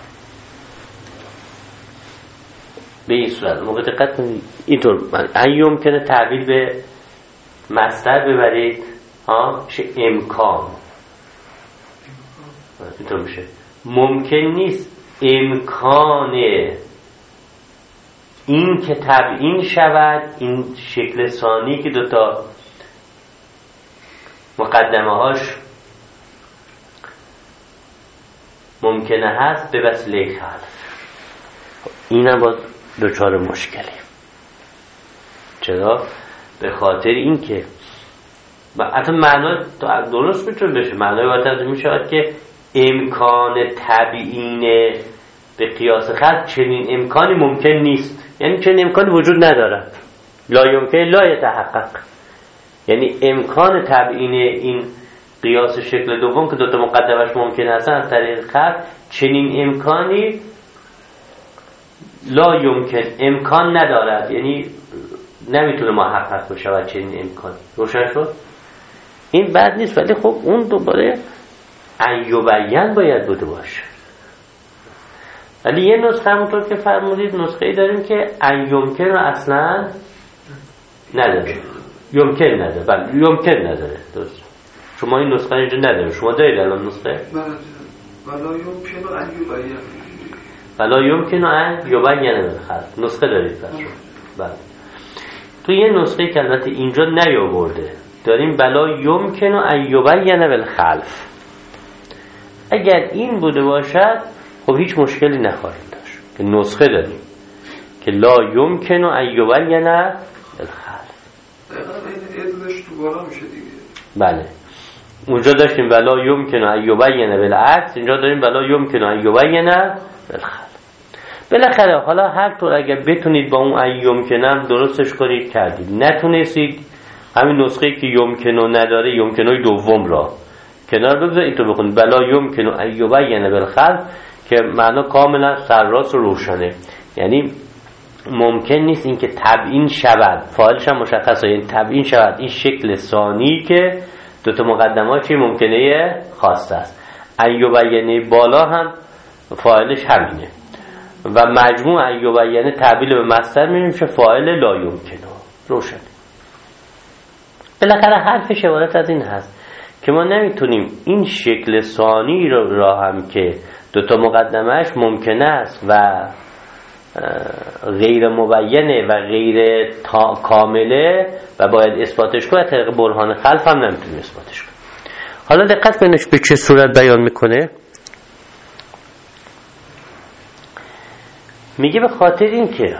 به این صورت موقع دقت کنید اینطور یمکنه تعبیر به مصدر ببرید میشه امکان. اینطور میشه ممکن نیست امکان این که تبیین شود. این شکل ثانی که دوتا مقدمه هاش ممکنه هست به وسیله خلق. این هم باز دچار مشکلی. چرا؟ به خاطر این که حتی معنی درست میتونه بشه، معنی باید از این شود که امکان تبیین به قیاس خلق چنین امکانی ممکن نیست، یعنی چنین امکانی وجود ندارد. لا یمکن لا یتحقق، یعنی امکان تبیین این قیاس شکل دوم که دوتا مقدمش ممکن هستن از طریق خلق، چنین امکانی لا یمکن امکان ندارد، یعنی نمیتونه محقق بشه چنین امکان. روشن شد؟ این بد نیست، ولی خب اون دوباره ایوبین باید بوده باشه. ولی یه نسخه همونطور که فرمودید نسخه‌ای داریم که یمکن رو اصلا نداره، یمکن نداره. بله یمکن نداره. درست. شما این نسخه اینجا نداره. شما دارید الان نسخه؟ ولا یمکن ان یبین. ولا یمکن ان یبین بالخلق. نسخه دارید بله. تو یه نسخه که البته اینجا نیاورده داریم ولا یمکن ان یبین بالخلق. اگر این بوده باشد خب هیچ مشکلی نخواهید داشت که نسخه داریم که لا یمکن ان یبین بالخلق. ادلش تو بالا میشه دیگه. بله اونجا داشتیم ولا یمکن ان یبین بالعکس، اینجا داریم ولا یمکن ان یبین بالخلق. بالاخره حالا هر طور اگر بتونید با اون یمکنم درستش کنید کردید، نتونستید همین نسخه که یمکنو نداره یمکنوی دوم را کنار بگذارید، اینطور بخونید ولا یمکن ان یبین بالخلق که معنا کاملا سرراست و روشنه. یعنی ممکن نیست این که تبیین شود، فاعلش هم مشخصه، یعنی تبیین شود این شکل ثانی که دوتا مقدمه چی ممکنه خاصه است. ایوبینه بالا هم فاعلش همینه و مجموع ایوبینه تبدیل به مصدر میشه فاعل لا یمکنه. روشن. بالاخره حرفش عبارت از این هست که ما نمیتونیم این شکل ثانی را هم که دوتا مقدمهش ممکنه است و غیر مبینه و غیر کامله و باید اثباتش کنه، طریق برهان خلف هم نمیتونیم اثباتش کنه. حالا دقت کنید به چه صورت بیان میکنه. میگه به خاطر این که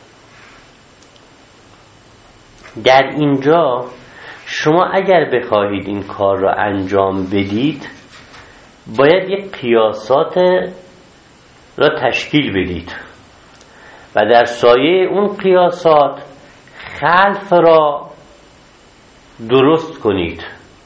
در اینجا شما اگر بخواهید این کار را انجام بدید باید یک قیاسات را تشکیل بدید و در سایه اون قیاسات خلف را درست کنید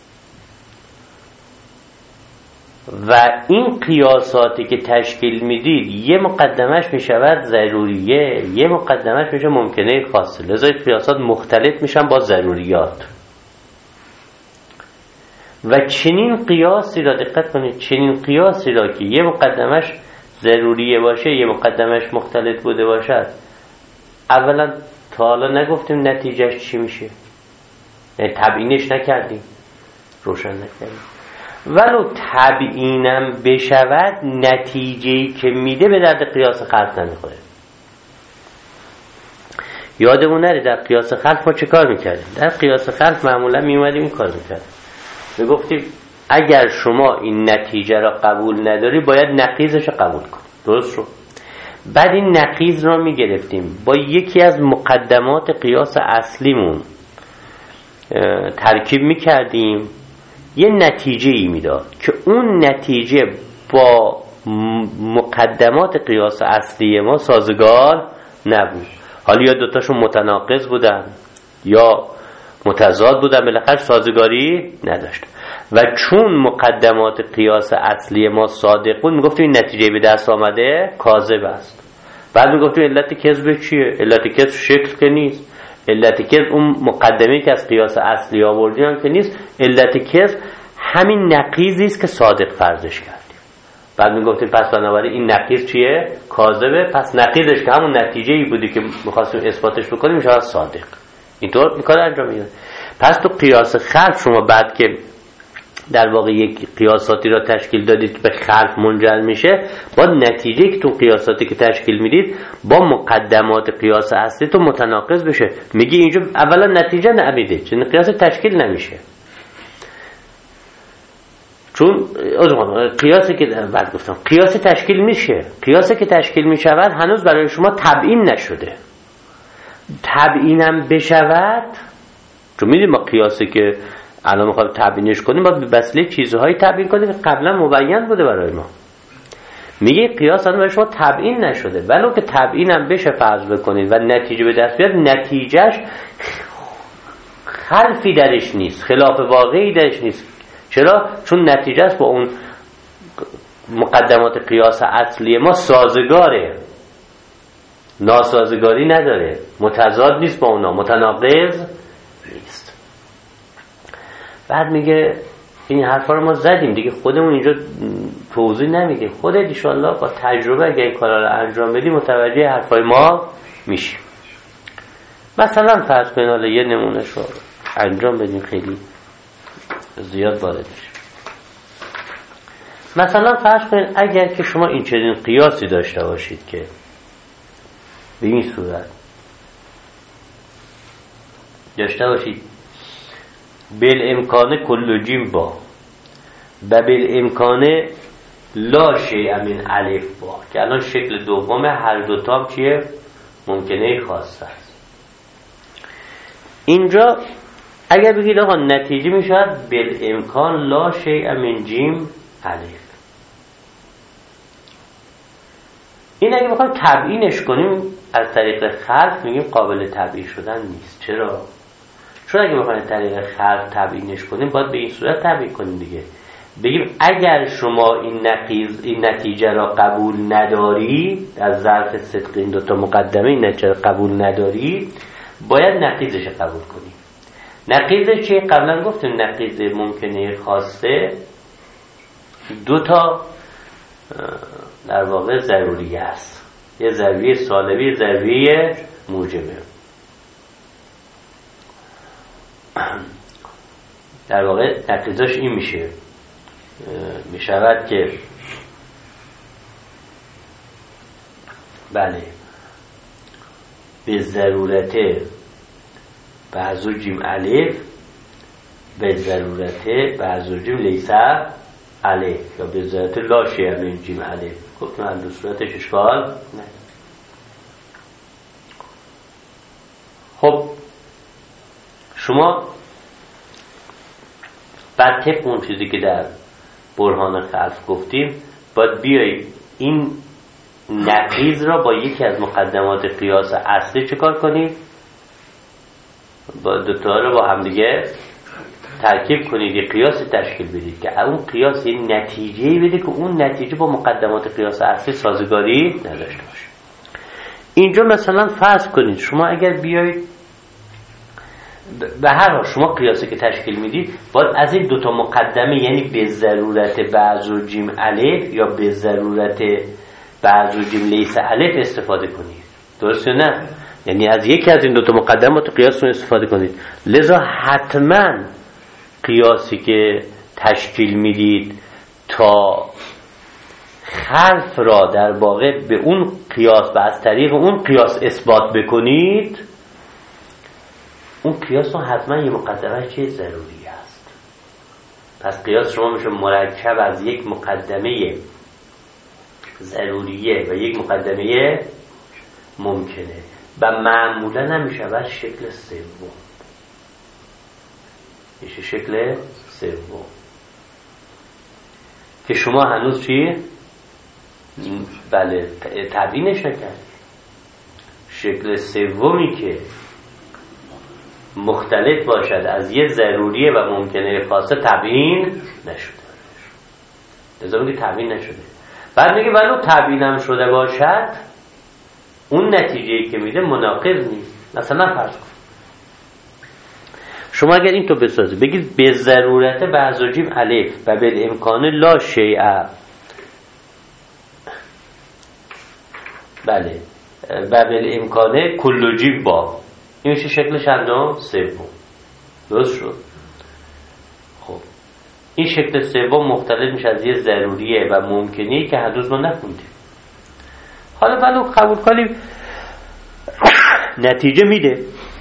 و این قیاساتی که تشکیل میدید یه مقدمش میشود ضروریه، یه مقدمش میشه ممکنه خاصه، لذا قیاسات مختلف میشن با ضروریات. و چنین قیاسی را دقت کنید، چنین قیاسی را که یه مقدمش ضروریه باشه یه مقدمش مختلف بوده باشد، اولا تا حالا نگفتیم نتیجهش چی میشه، یعنی تبیینش نکردیم، روشن نکردیم. ولو تبیینم بشود نتیجه‌ای که میده به درد قیاس خلف نمیخوره. یادمون نره در قیاس خلف ما چه کار میکردیم؟ در قیاس خلف معمولا میومدیم این کار میکردیم، میگفتیم اگر شما این نتیجه را قبول نداری باید نقیضش قبول کنی. درست شد؟ بعد این نقیض را میگرفتیم با یکی از مقدمات قیاس اصلیمون ترکیب میکردیم، یه نتیجه ای میداد که اون نتیجه با مقدمات قیاس اصلی ما سازگار نبود. حالا یا دوتاشون متناقض بودن یا متضاد بودن، بالاخره سازگاری نداشت. و چون مقدمات قیاس اصلی ما صادق بود میگفتیم این نتیجه به دست آمده کاذب است. بعد میگفتیم علت کذب چیه؟ علت کذب شکل که نیست، علت کذب اون مقدمه‌ای که از قیاس اصلی آوردیم هم که نیست، علت کذب همین نقیضی است که صادق فرضش کردیم. بعد میگفتیم پس بنابراین این نقیض چیه؟ کاذبه، پس نقیضش که همون نتیجه‌ای بودی که می‌خواستیم اثباتش بکنیم میشه صادق. اینطور می‌کنه انجام میده. پس تو قیاس خلف شما بعد که در واقع یک قیاساتی را تشکیل دادید که به خلف منجر میشه، با نتیجه که تو قیاساتی که تشکیل میدید با مقدمات قیاس اصلی تو متناقض بشه. میگی اینجا اولا نتیجه نمیده، چون قیاس تشکیل نمیشه. چون قیاسی که بعد گفتم قیاس تشکیل میشه، قیاسی که تشکیل میشود هنوز برای شما تبیین نشده. تبیینم بشود، چون میدونیم ما قیاسی که الان میخوایم تبیینش کنیم باید به وسیله چیزهایی تبیین کنیم که قبلا مبین بوده برای ما. میگه قیاس الان برای شما تبیین نشده، ولو که تبیینم بشه فرض بکنید و نتیجه به دست بیاد، نتیجهش خلفی درش نیست، خلاف واقعی درش نیست. چرا؟ چون نتیجه است با اون مقدمات قیاس اصلی ما سازگاره، ناسازگاری نداره، متضاد نیست با اونا، متناقض نیست. بعد میگه این حرفا رو ما زدیم دیگه، خودمون اینجا توضیح نمیدیم، خودت ان شاء الله با تجربه اگه این کارا رو انجام بدی متوجه حرفای ما میشی. مثلا فرض کنید حالا یه نمونهش رو انجام بدیم خیلی زیاد وارد بشیم. مثلا فرض کنید اگر که شما این چنین قیاسی داشته باشید که به این صورت داشته باشید بالامکان کل جیم با و بالامکان لا شیء من الف با، که الان شکل دوم هر دوتام چیه؟ ممکنه خاصه است. اینجا اگر بگید آقا نتیجه میشود بالامکان لا شیء من جیم الف، این اگه بخوایم تبیینش کنیم از طریق خلف میگیم قابل تبیین شدن نیست. چرا؟ چون اگه بخوایم از طریق خلف تبیینش کنیم باید به این صورت تبیین کنیم دیگه، بگیم اگر شما این نتیجه را قبول نداری، از ظرف صدق این دوتا مقدمه این نتیجه را قبول نداری، باید نقیضش قبول کنیم. نقیضش چیه؟ قبلا گفتیم نقیض ممکنه خاصه دوتا در واقع ضروری است، یه ضروری سالبی، یه ضروری موجبه. در واقع نتیجهش این میشه، میشود که بله به ضرورت بعضو جیم الف به ضرورت بعضو جیم لیسه الف یا به ضرورت لا شیء من جیم الف. گفتم از دو صورتش اشکال نه. خب شما بعد طبق اون چیزی که در برهان خلف گفتیم باید بیایید این نقیض را با یکی از مقدمات قیاس اصلی چکار کنید؟ با دوتا رو با همدیگه ترکیب کنید، یه قیاس تشکیل بدید که اون قیاس یه نتیجه‌ای بده که اون نتیجه با مقدمات قیاس اصلی سازگاری نداشته باشه. اینجا مثلا فرض کنید شما اگر بیایید به هر حال شما قیاسی که تشکیل میدید باید از این دوتا مقدمه، یعنی به ضرورت بعض و جیم الف یا به ضرورت بعض و جیم لیس الف استفاده کنید. درست یا نه؟ یعنی از یکی از این دوتا مقدمات قیاس رو استفاده کنید. لذا حتما قیاسی که تشکیل میدید تا خلف را در واقع به اون قیاس و از طریق اون قیاس اثبات بکنید، اون قیاس رو حتما یه مقدمه چه ضروری است. پس قیاس شما میشه مرکب از یک مقدمه ضروریه و یک مقدمه ممکنه و معمولا نمیشه بر شکل سوم، میشه شکل سوم که شما هنوز چی؟ بله تبیینش نکردید. شکل سومی که مختلف باشد از یه ضروریه و ممکنه خاصه تبیین نشده. لذا میگه تبیین نشده. بعد میگه ولو تبیینم شده باشد اون نتیجه‌ای که میده مناقض نیست. مثلا فرض کن شما اگر این تو بسازید بگید به ضرورت بعض و جیم الف و بالامکان لا شیء، بله و بالامکان کل جیم با، این میشه شکل چندم؟ سوم. درست شد؟ خب این شکل سوم مختلف میشه از یه ضروریه و ممکنی که هنوز ما نخوندیم. حالا ولو قبول کنیم نتیجه میده.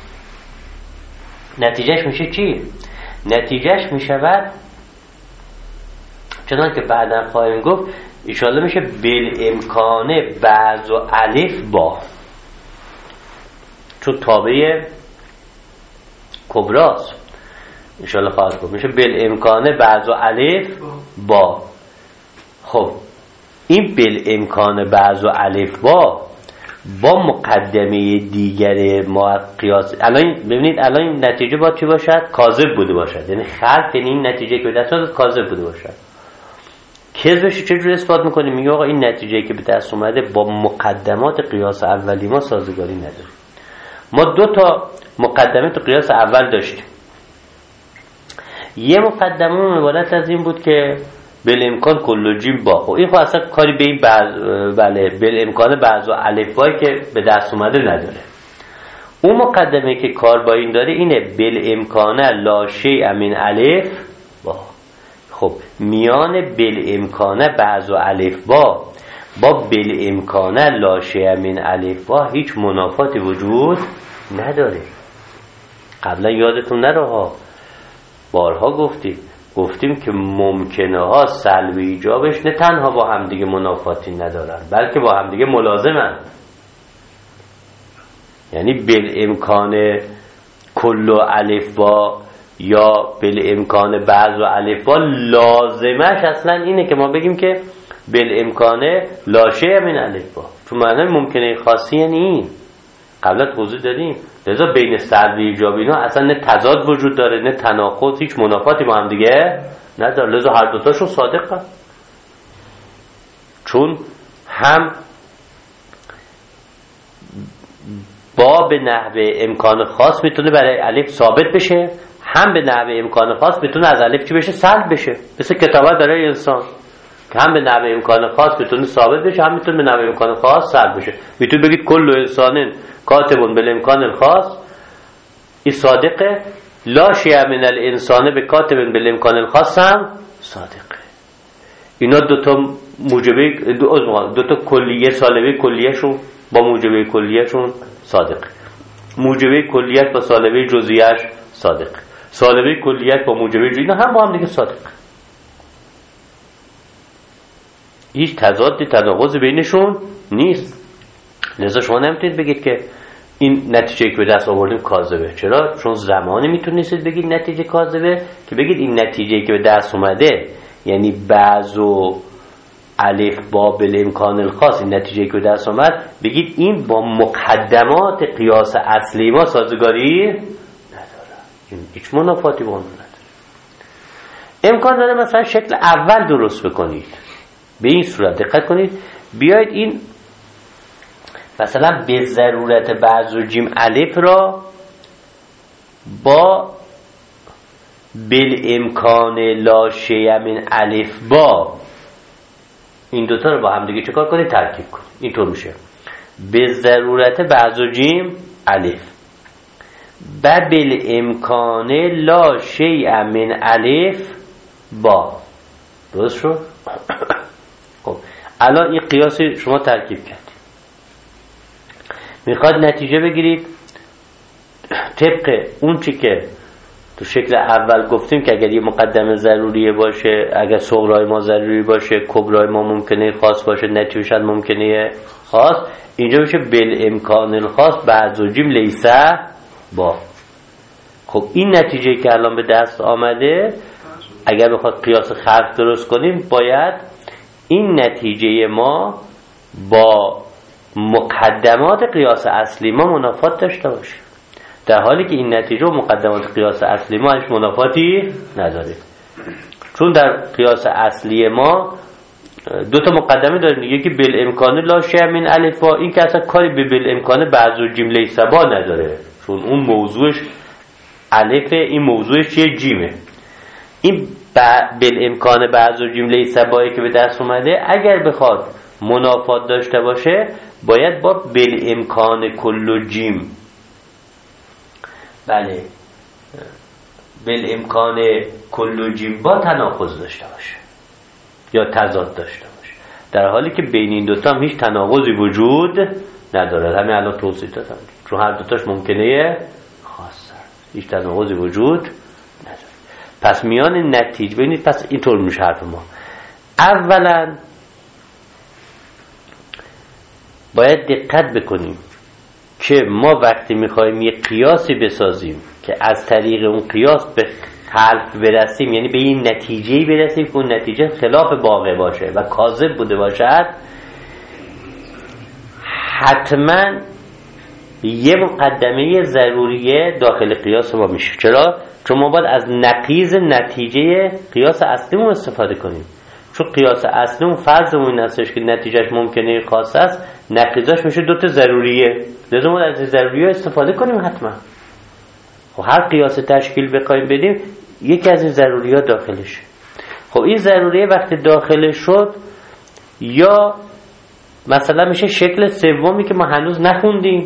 نتیجهش میشه چی؟ نتیجهش میشود چنان که بعدا خواهیم گفت انشاءالله میشه بالامکان بعض و الف با، چون تابع کبراست. انشاءالله خواهد گفت میشه بالامکان بعض و الف با. خب این بالامکان بعض و الف با مقدمه دیگر ما قیاس، الان ببینید الان این نتیجه باید چی باشد؟ کاذب بوده باشد. یعنی خلق، یعنی این نتیجه که به دست اومده کاذب بوده باشد. کذبش چجوری اثبات میکنیم؟ میگه آقا این نتیجه که به دست اومده با مقدمات قیاس اولی ما سازگاری نداره. ما دو تا مقدمه تو قیاس اول داشتیم. یه مقدمه عبارت از این بود که بالامکان کل جیم با. خب این خب اصلا کاری به این بله بالامکان بعض و الف بایی که به دست اومده نداره. اون مقدمه که کار با این داره اینه بالامکان لا شیء من الف با. خب میان بالامکان بعض و الف با بالامکان لا شیء من الف با هیچ منافاتی وجود نداره. قبلا یادتون نره ها، بارها گفتیم که ممکنه ها سلب ایجابش نه تنها با همدیگه منافاتی ندارن بلکه با همدیگه ملازمن. یعنی بالامکان کل و الف با یا بالامکان بعض و الف با لازمش اصلا اینه که ما بگیم که بالامکان لا شیء من الف با، چون معنی ممکنه خاصی یعنی این قبلا توضیح دادیم. لذا بین سلب و ایجاب اینا اصلا نه تضاد وجود داره نه تناقض، هیچ منافاتی با هم دیگه نداره. لذا هر دوتاشون صادقه، چون هم با به نحو امکان خاص میتونه برای الف ثابت بشه، هم به نحو امکان خاص میتونه از الف چی بشه؟ سلب بشه. مثل کتابت برای انسان که هم به نحو امکان خاص میتونه ثابت بشه، هم میتونه به نحو امکان خاص سلب بشه. میتونه بگید کل انسان کاتبون بالامکان الخاص، این صادقه لا شیء من الانسان به کاتب بالامکان الخاص هم صادقه. اینا دوتا موجبه دوتا کلیه سالبه کلیهشون با موجبه کلیهشون صادقه. موجبه کلیت با سالبه جزئیش صادقه. سالبه کلیت با موجبه جزئی اینا هم با هم دیگه صادقه. هیچ تضاد تناقض بینشون نیست. لذا شما نمیتونید بگید که این نتیجه که به دست آوردیم کاذبه. چرا؟ چون زمانی میتونید بگید نتیجه کاذبه که بگید این نتیجه که به دست اومده، یعنی بعض و الف با بالامکان الخاص، این نتیجه که به دست اومد، بگید این با مقدمات قیاس اصلی ما سازگاری نداره، این هیچ منافاتی با اون نداره. امکان داره مثلا شکل اول درست بکنید. به این صورت دقت کنید، بیاید این مثلا به ضرورت بعض و جیم الف را با بالامکان لا شیء من الف با، این دوتا رو با هم دیگه چکار کنید؟ ترکیب کنید. اینطور میشه به ضرورت بعض و جیم الف و بالامکان لا شیء من الف با. درست شد؟ خب الان این قیاس شما ترکیب کردید، میخواد نتیجه بگیرید طبق اون چی که تو شکل اول گفتیم که اگر یه مقدمه ضروریه باشه، اگر صغرای ما ضروری باشه، کبرای ما ممکنه خاص باشه، نتیجه شد ممکنه خاص، اینجا میشه بالامکان الخاص بعض و جیم لیسه با. خب این نتیجه که الان به دست آمده، اگر بخواد قیاس خلق درست کنیم، باید این نتیجه ما با مقدمات قیاس اصلی ما منافات داشته باشه، در حالی که این نتیجه و مقدمات قیاس اصلی ما هیچ منافاتی نداره. چون در قیاس اصلی ما دو تا مقدمه داریم، یکی بالامکان لا شیء من الف با، این که اصلا کاری به بالامکان بعض و جیم لیس با نداره، چون اون موضوعش الف، این موضوعش چیه؟ جیمه. این بالامکان بعض و جیم لیس بایی که به دست اومده، اگر بخواد منافات داشته باشه، باید با بالامکان کل جیم، بله، بالامکان کل جیم با تناقض داشته باشه یا تضاد داشته باشه، در حالی که بین این دوتا هم هیچ تناقضی وجود نداره. همین الان توضیح دادم، چون هر دوتاش ممکنه خاصه، هیچ تناقضی وجود نداره. پس میان نتیجه ببینید، پس اینطور میشه حرف ما. اولا باید دقت بکنیم که ما وقتی میخوایم یه قیاسی بسازیم که از طریق اون قیاس به خلف برسیم، یعنی به این نتیجه‌ای برسیم که اون نتیجه خلاف واقع باشه و کاذب بوده باشد، حتما یه مقدمه ضروریه داخل قیاس ما میشه. چرا؟ چون ما باید از نقیض نتیجه قیاس اصلیمون استفاده کنیم. چون قیاس اصلیمون فرضمون این هستش که نتیجهش ممکنه خاص است، نقیضاش میشه دوتا ضروریه، لازم ما از این ضروریه استفاده کنیم حتما. خب هر قیاس تشکیل بخوایم بدیم، یکی از این ضروریات داخلشه. خب این ضروریه وقتی داخل شد، یا مثلا میشه شکل سومی که ما هنوز نخوندیم،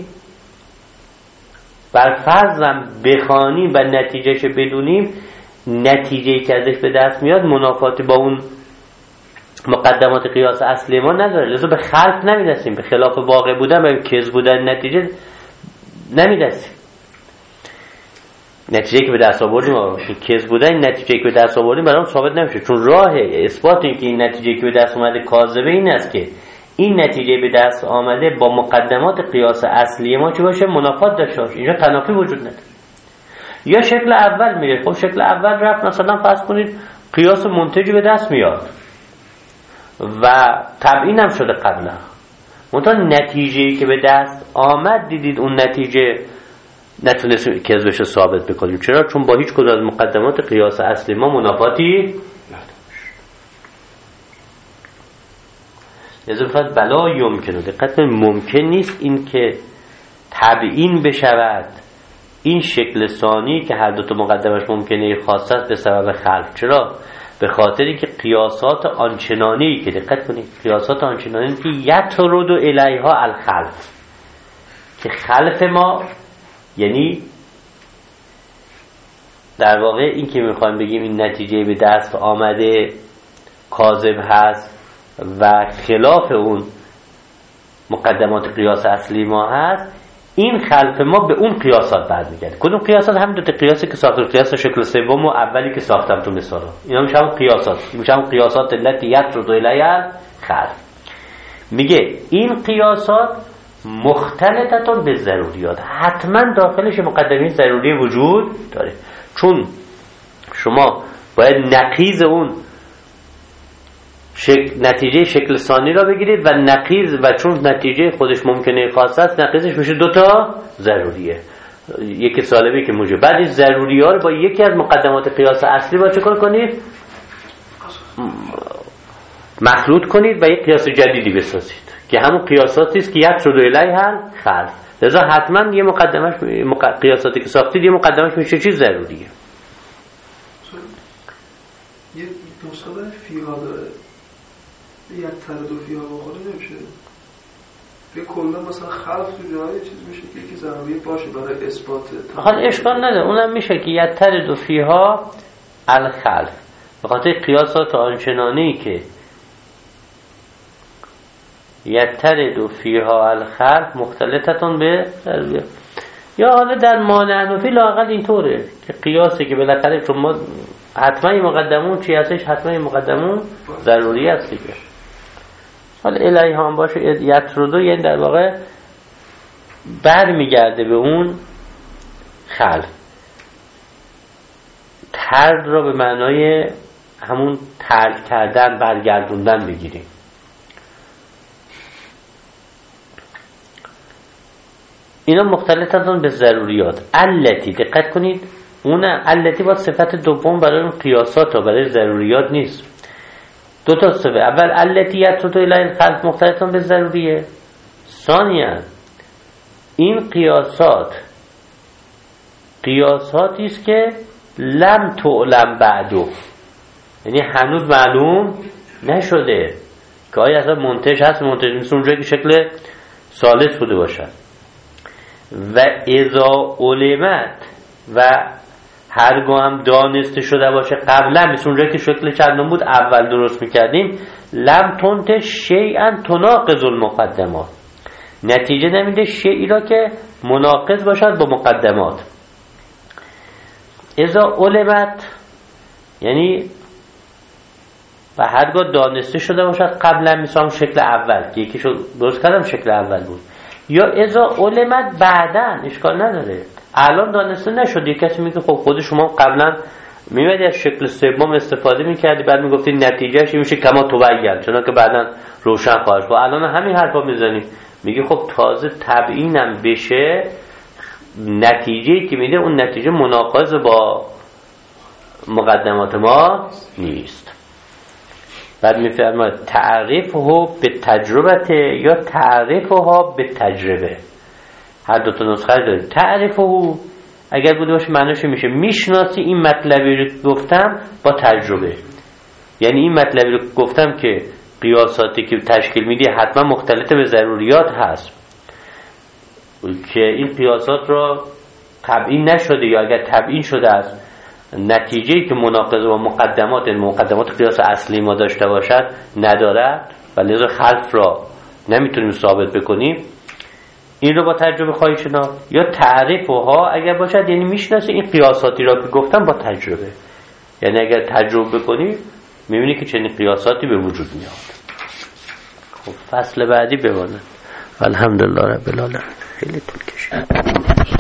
بر فرضم بخوانیم و نتیجهش بدونیم، نتیجه‌ای که ازش به دست میاد منافاتی با اون مقدمات قیاس اصلی ما نداره، لذا به خلف نمیدستیم، به خلاف واقع بودن و کذب بودن نتیجه نمیدستیم. نتیجه که به دست آوردیم کذب بودن، این نتیجه که به دست آوردیم برام ثابت نمیشه، چون راه اثبات این که این نتیجه که به دست اومده کاذبه این است که این نتیجه به دست آمده با مقدمات قیاس اصلی ما چه باشه؟ منافات داشته باشه. اینجا تنافی وجود نداره. یا شکل اول میره، خب شکل اول رفت مثلا فرض کنید قیاس منتجی به دست میاد و تبیین هم شده قبلا، منتها نتیجه‌ای که به دست آمد دیدید اون نتیجه نتونست کذبش رو ثابت بکنیم. چرا؟ چون با هیچ کدوم از مقدمات قیاس اصلی ما منافاتی نداشت. اضافت بلا یمکنه، دقت ممکن نیست این که تبیین بشود این شکل ثانی که هر دو تا مقدمش ممکنه خاص است به سبب خلف. چرا؟ به خاطری که قیاسات آنچنانی که دقت کنید، قیاسات آنچنانی که یطرد الیها الخلف، که خلف ما یعنی در واقع این که میخوایم بگیم این نتیجه به دست آمده کاذب هست و خلاف اون مقدمات قیاس اصلی ما هست، این خلف ما به اون قیاسات برمیگرده. کدوم قیاسات؟ همین دو تا قیاسی که ساختم، قیاس شکل سوم و اولی که ساختم تو مثالا. اینا میشه همون قیاسات، میشه همون قیاسات التي يطرد الیها خلف. میگه این قیاسات مختلطتون به ضروریات، حتما داخلش مقدمه ضروری وجود داره، چون شما باید نقیض اون نتیجه شکل ثانی را بگیرید و نقیض، و چون نتیجه خودش ممکنه خاص است، نقیضش میشه دوتا ضروریه، یکی سالبی که موجب. بعد این ضروری ها رو با یکی از مقدمات قیاس اصلی با چکار کنید؟ مخلوط کنید و یک قیاس جدیدی بسازید که همون قیاساتی است که یطرد الیها خلف. لذا حتما یه مقدمش قیاساتی که ساختید یه مقدمش میشه چیز ضروریه. یه مسابقه فیها داره، یک ترد و فیها بخوره نمیشه به کلا مثلا خلف تو جایی چیز میشه که یکی ضروریه باشه برای اثبات. حال اشکال نداره، اونم میشه که یک ترد و فیها الخلف، به خاطر قیاسات آنچنانی که یترد و فیها الخلف مختلطتون به ضروریه. یا حالا در مانع نفی لااقل اینطوره که قیاسی که بالاخره چون ما حتما مقدمون چی هستش، حتما مقدمون ضروری هست دیگه. حالا الیها هم باشه یطردو، یعنی در واقع برمیگرده به اون خلف. طرد را به معنای همون طرد کردن، برگردوندن بگیریم. اینا مختلطتون به ضروریات. التی، دقت کنید، اون التی با صفت دوم برای اون قیاسات ها، برای ضروریات نیست. دو تا صفت، اول التی یطرد الیها الخلف مختلطتون به ضروریه، ثانیا این قیاساتی است که لم تعلم بعدو، یعنی هنوز معلوم نشده که آیا اصلا منتج هست، منتج نیست، اونجایی که شکل ثالث بوده باشد. و اذا علمت، و هرگاه هم دانسته شده باشه قبلا، مثل اونجایی که شکل چندم بود اول درست میکردیم، لم تنتج شیئا تناقض المقدمات، نتیجه نمیده شیئی را که مناقض باشد با مقدمات. اذا علمت یعنی و هرگاه دانسته شده باشد قبلا، مثلا شکل اول که یکی درست کردم شکل اول بود، یا اذا علمت بعدن، اشکال نداره الان دانسته نشد. یک کسی میگه خب خود شما قبلا میمدی از شکل سوم استفاده میکردی، بعد میگفتی نتیجهش میشه کما تبین، چون که بعدن روشن خواهد شد. الان همین حرفا میزنی، میگه خب تازه تبیینم بشه، نتیجه‌ای که میده اون نتیجه مناقض با مقدمات ما نیست. بعد میفرماید تعریفه به تجربه یا تعریفها به تجربه، هر دو تا نسخه داریم. تعریفه اگر بوده باشه معنیش میشه میشناسی این مطلبی رو گفتم با تجربه، یعنی این مطلبی رو گفتم که قیاساتی که تشکیل میدی حتما مختلط به ضروریات هست، که این قیاسات را تبیین نشده، یا اگر تبیین شده است نتیجه‌ای که مناقض با مقدمات قیاس اصلی ما داشته باشد ندارد و لذا خلف را نمیتونیم ثابت بکنیم، این رو با تجربه خواهی شناخت. یا تعریفها اگر باشد یعنی میشناسی این قیاساتی را که گفتم با تجربه، یعنی اگر تجربه بکنی میبینی که چنین قیاساتی به وجود میاد. خب فصل بعدی بمانه. الحمدلله رب العالمین. خیلی طول کشید.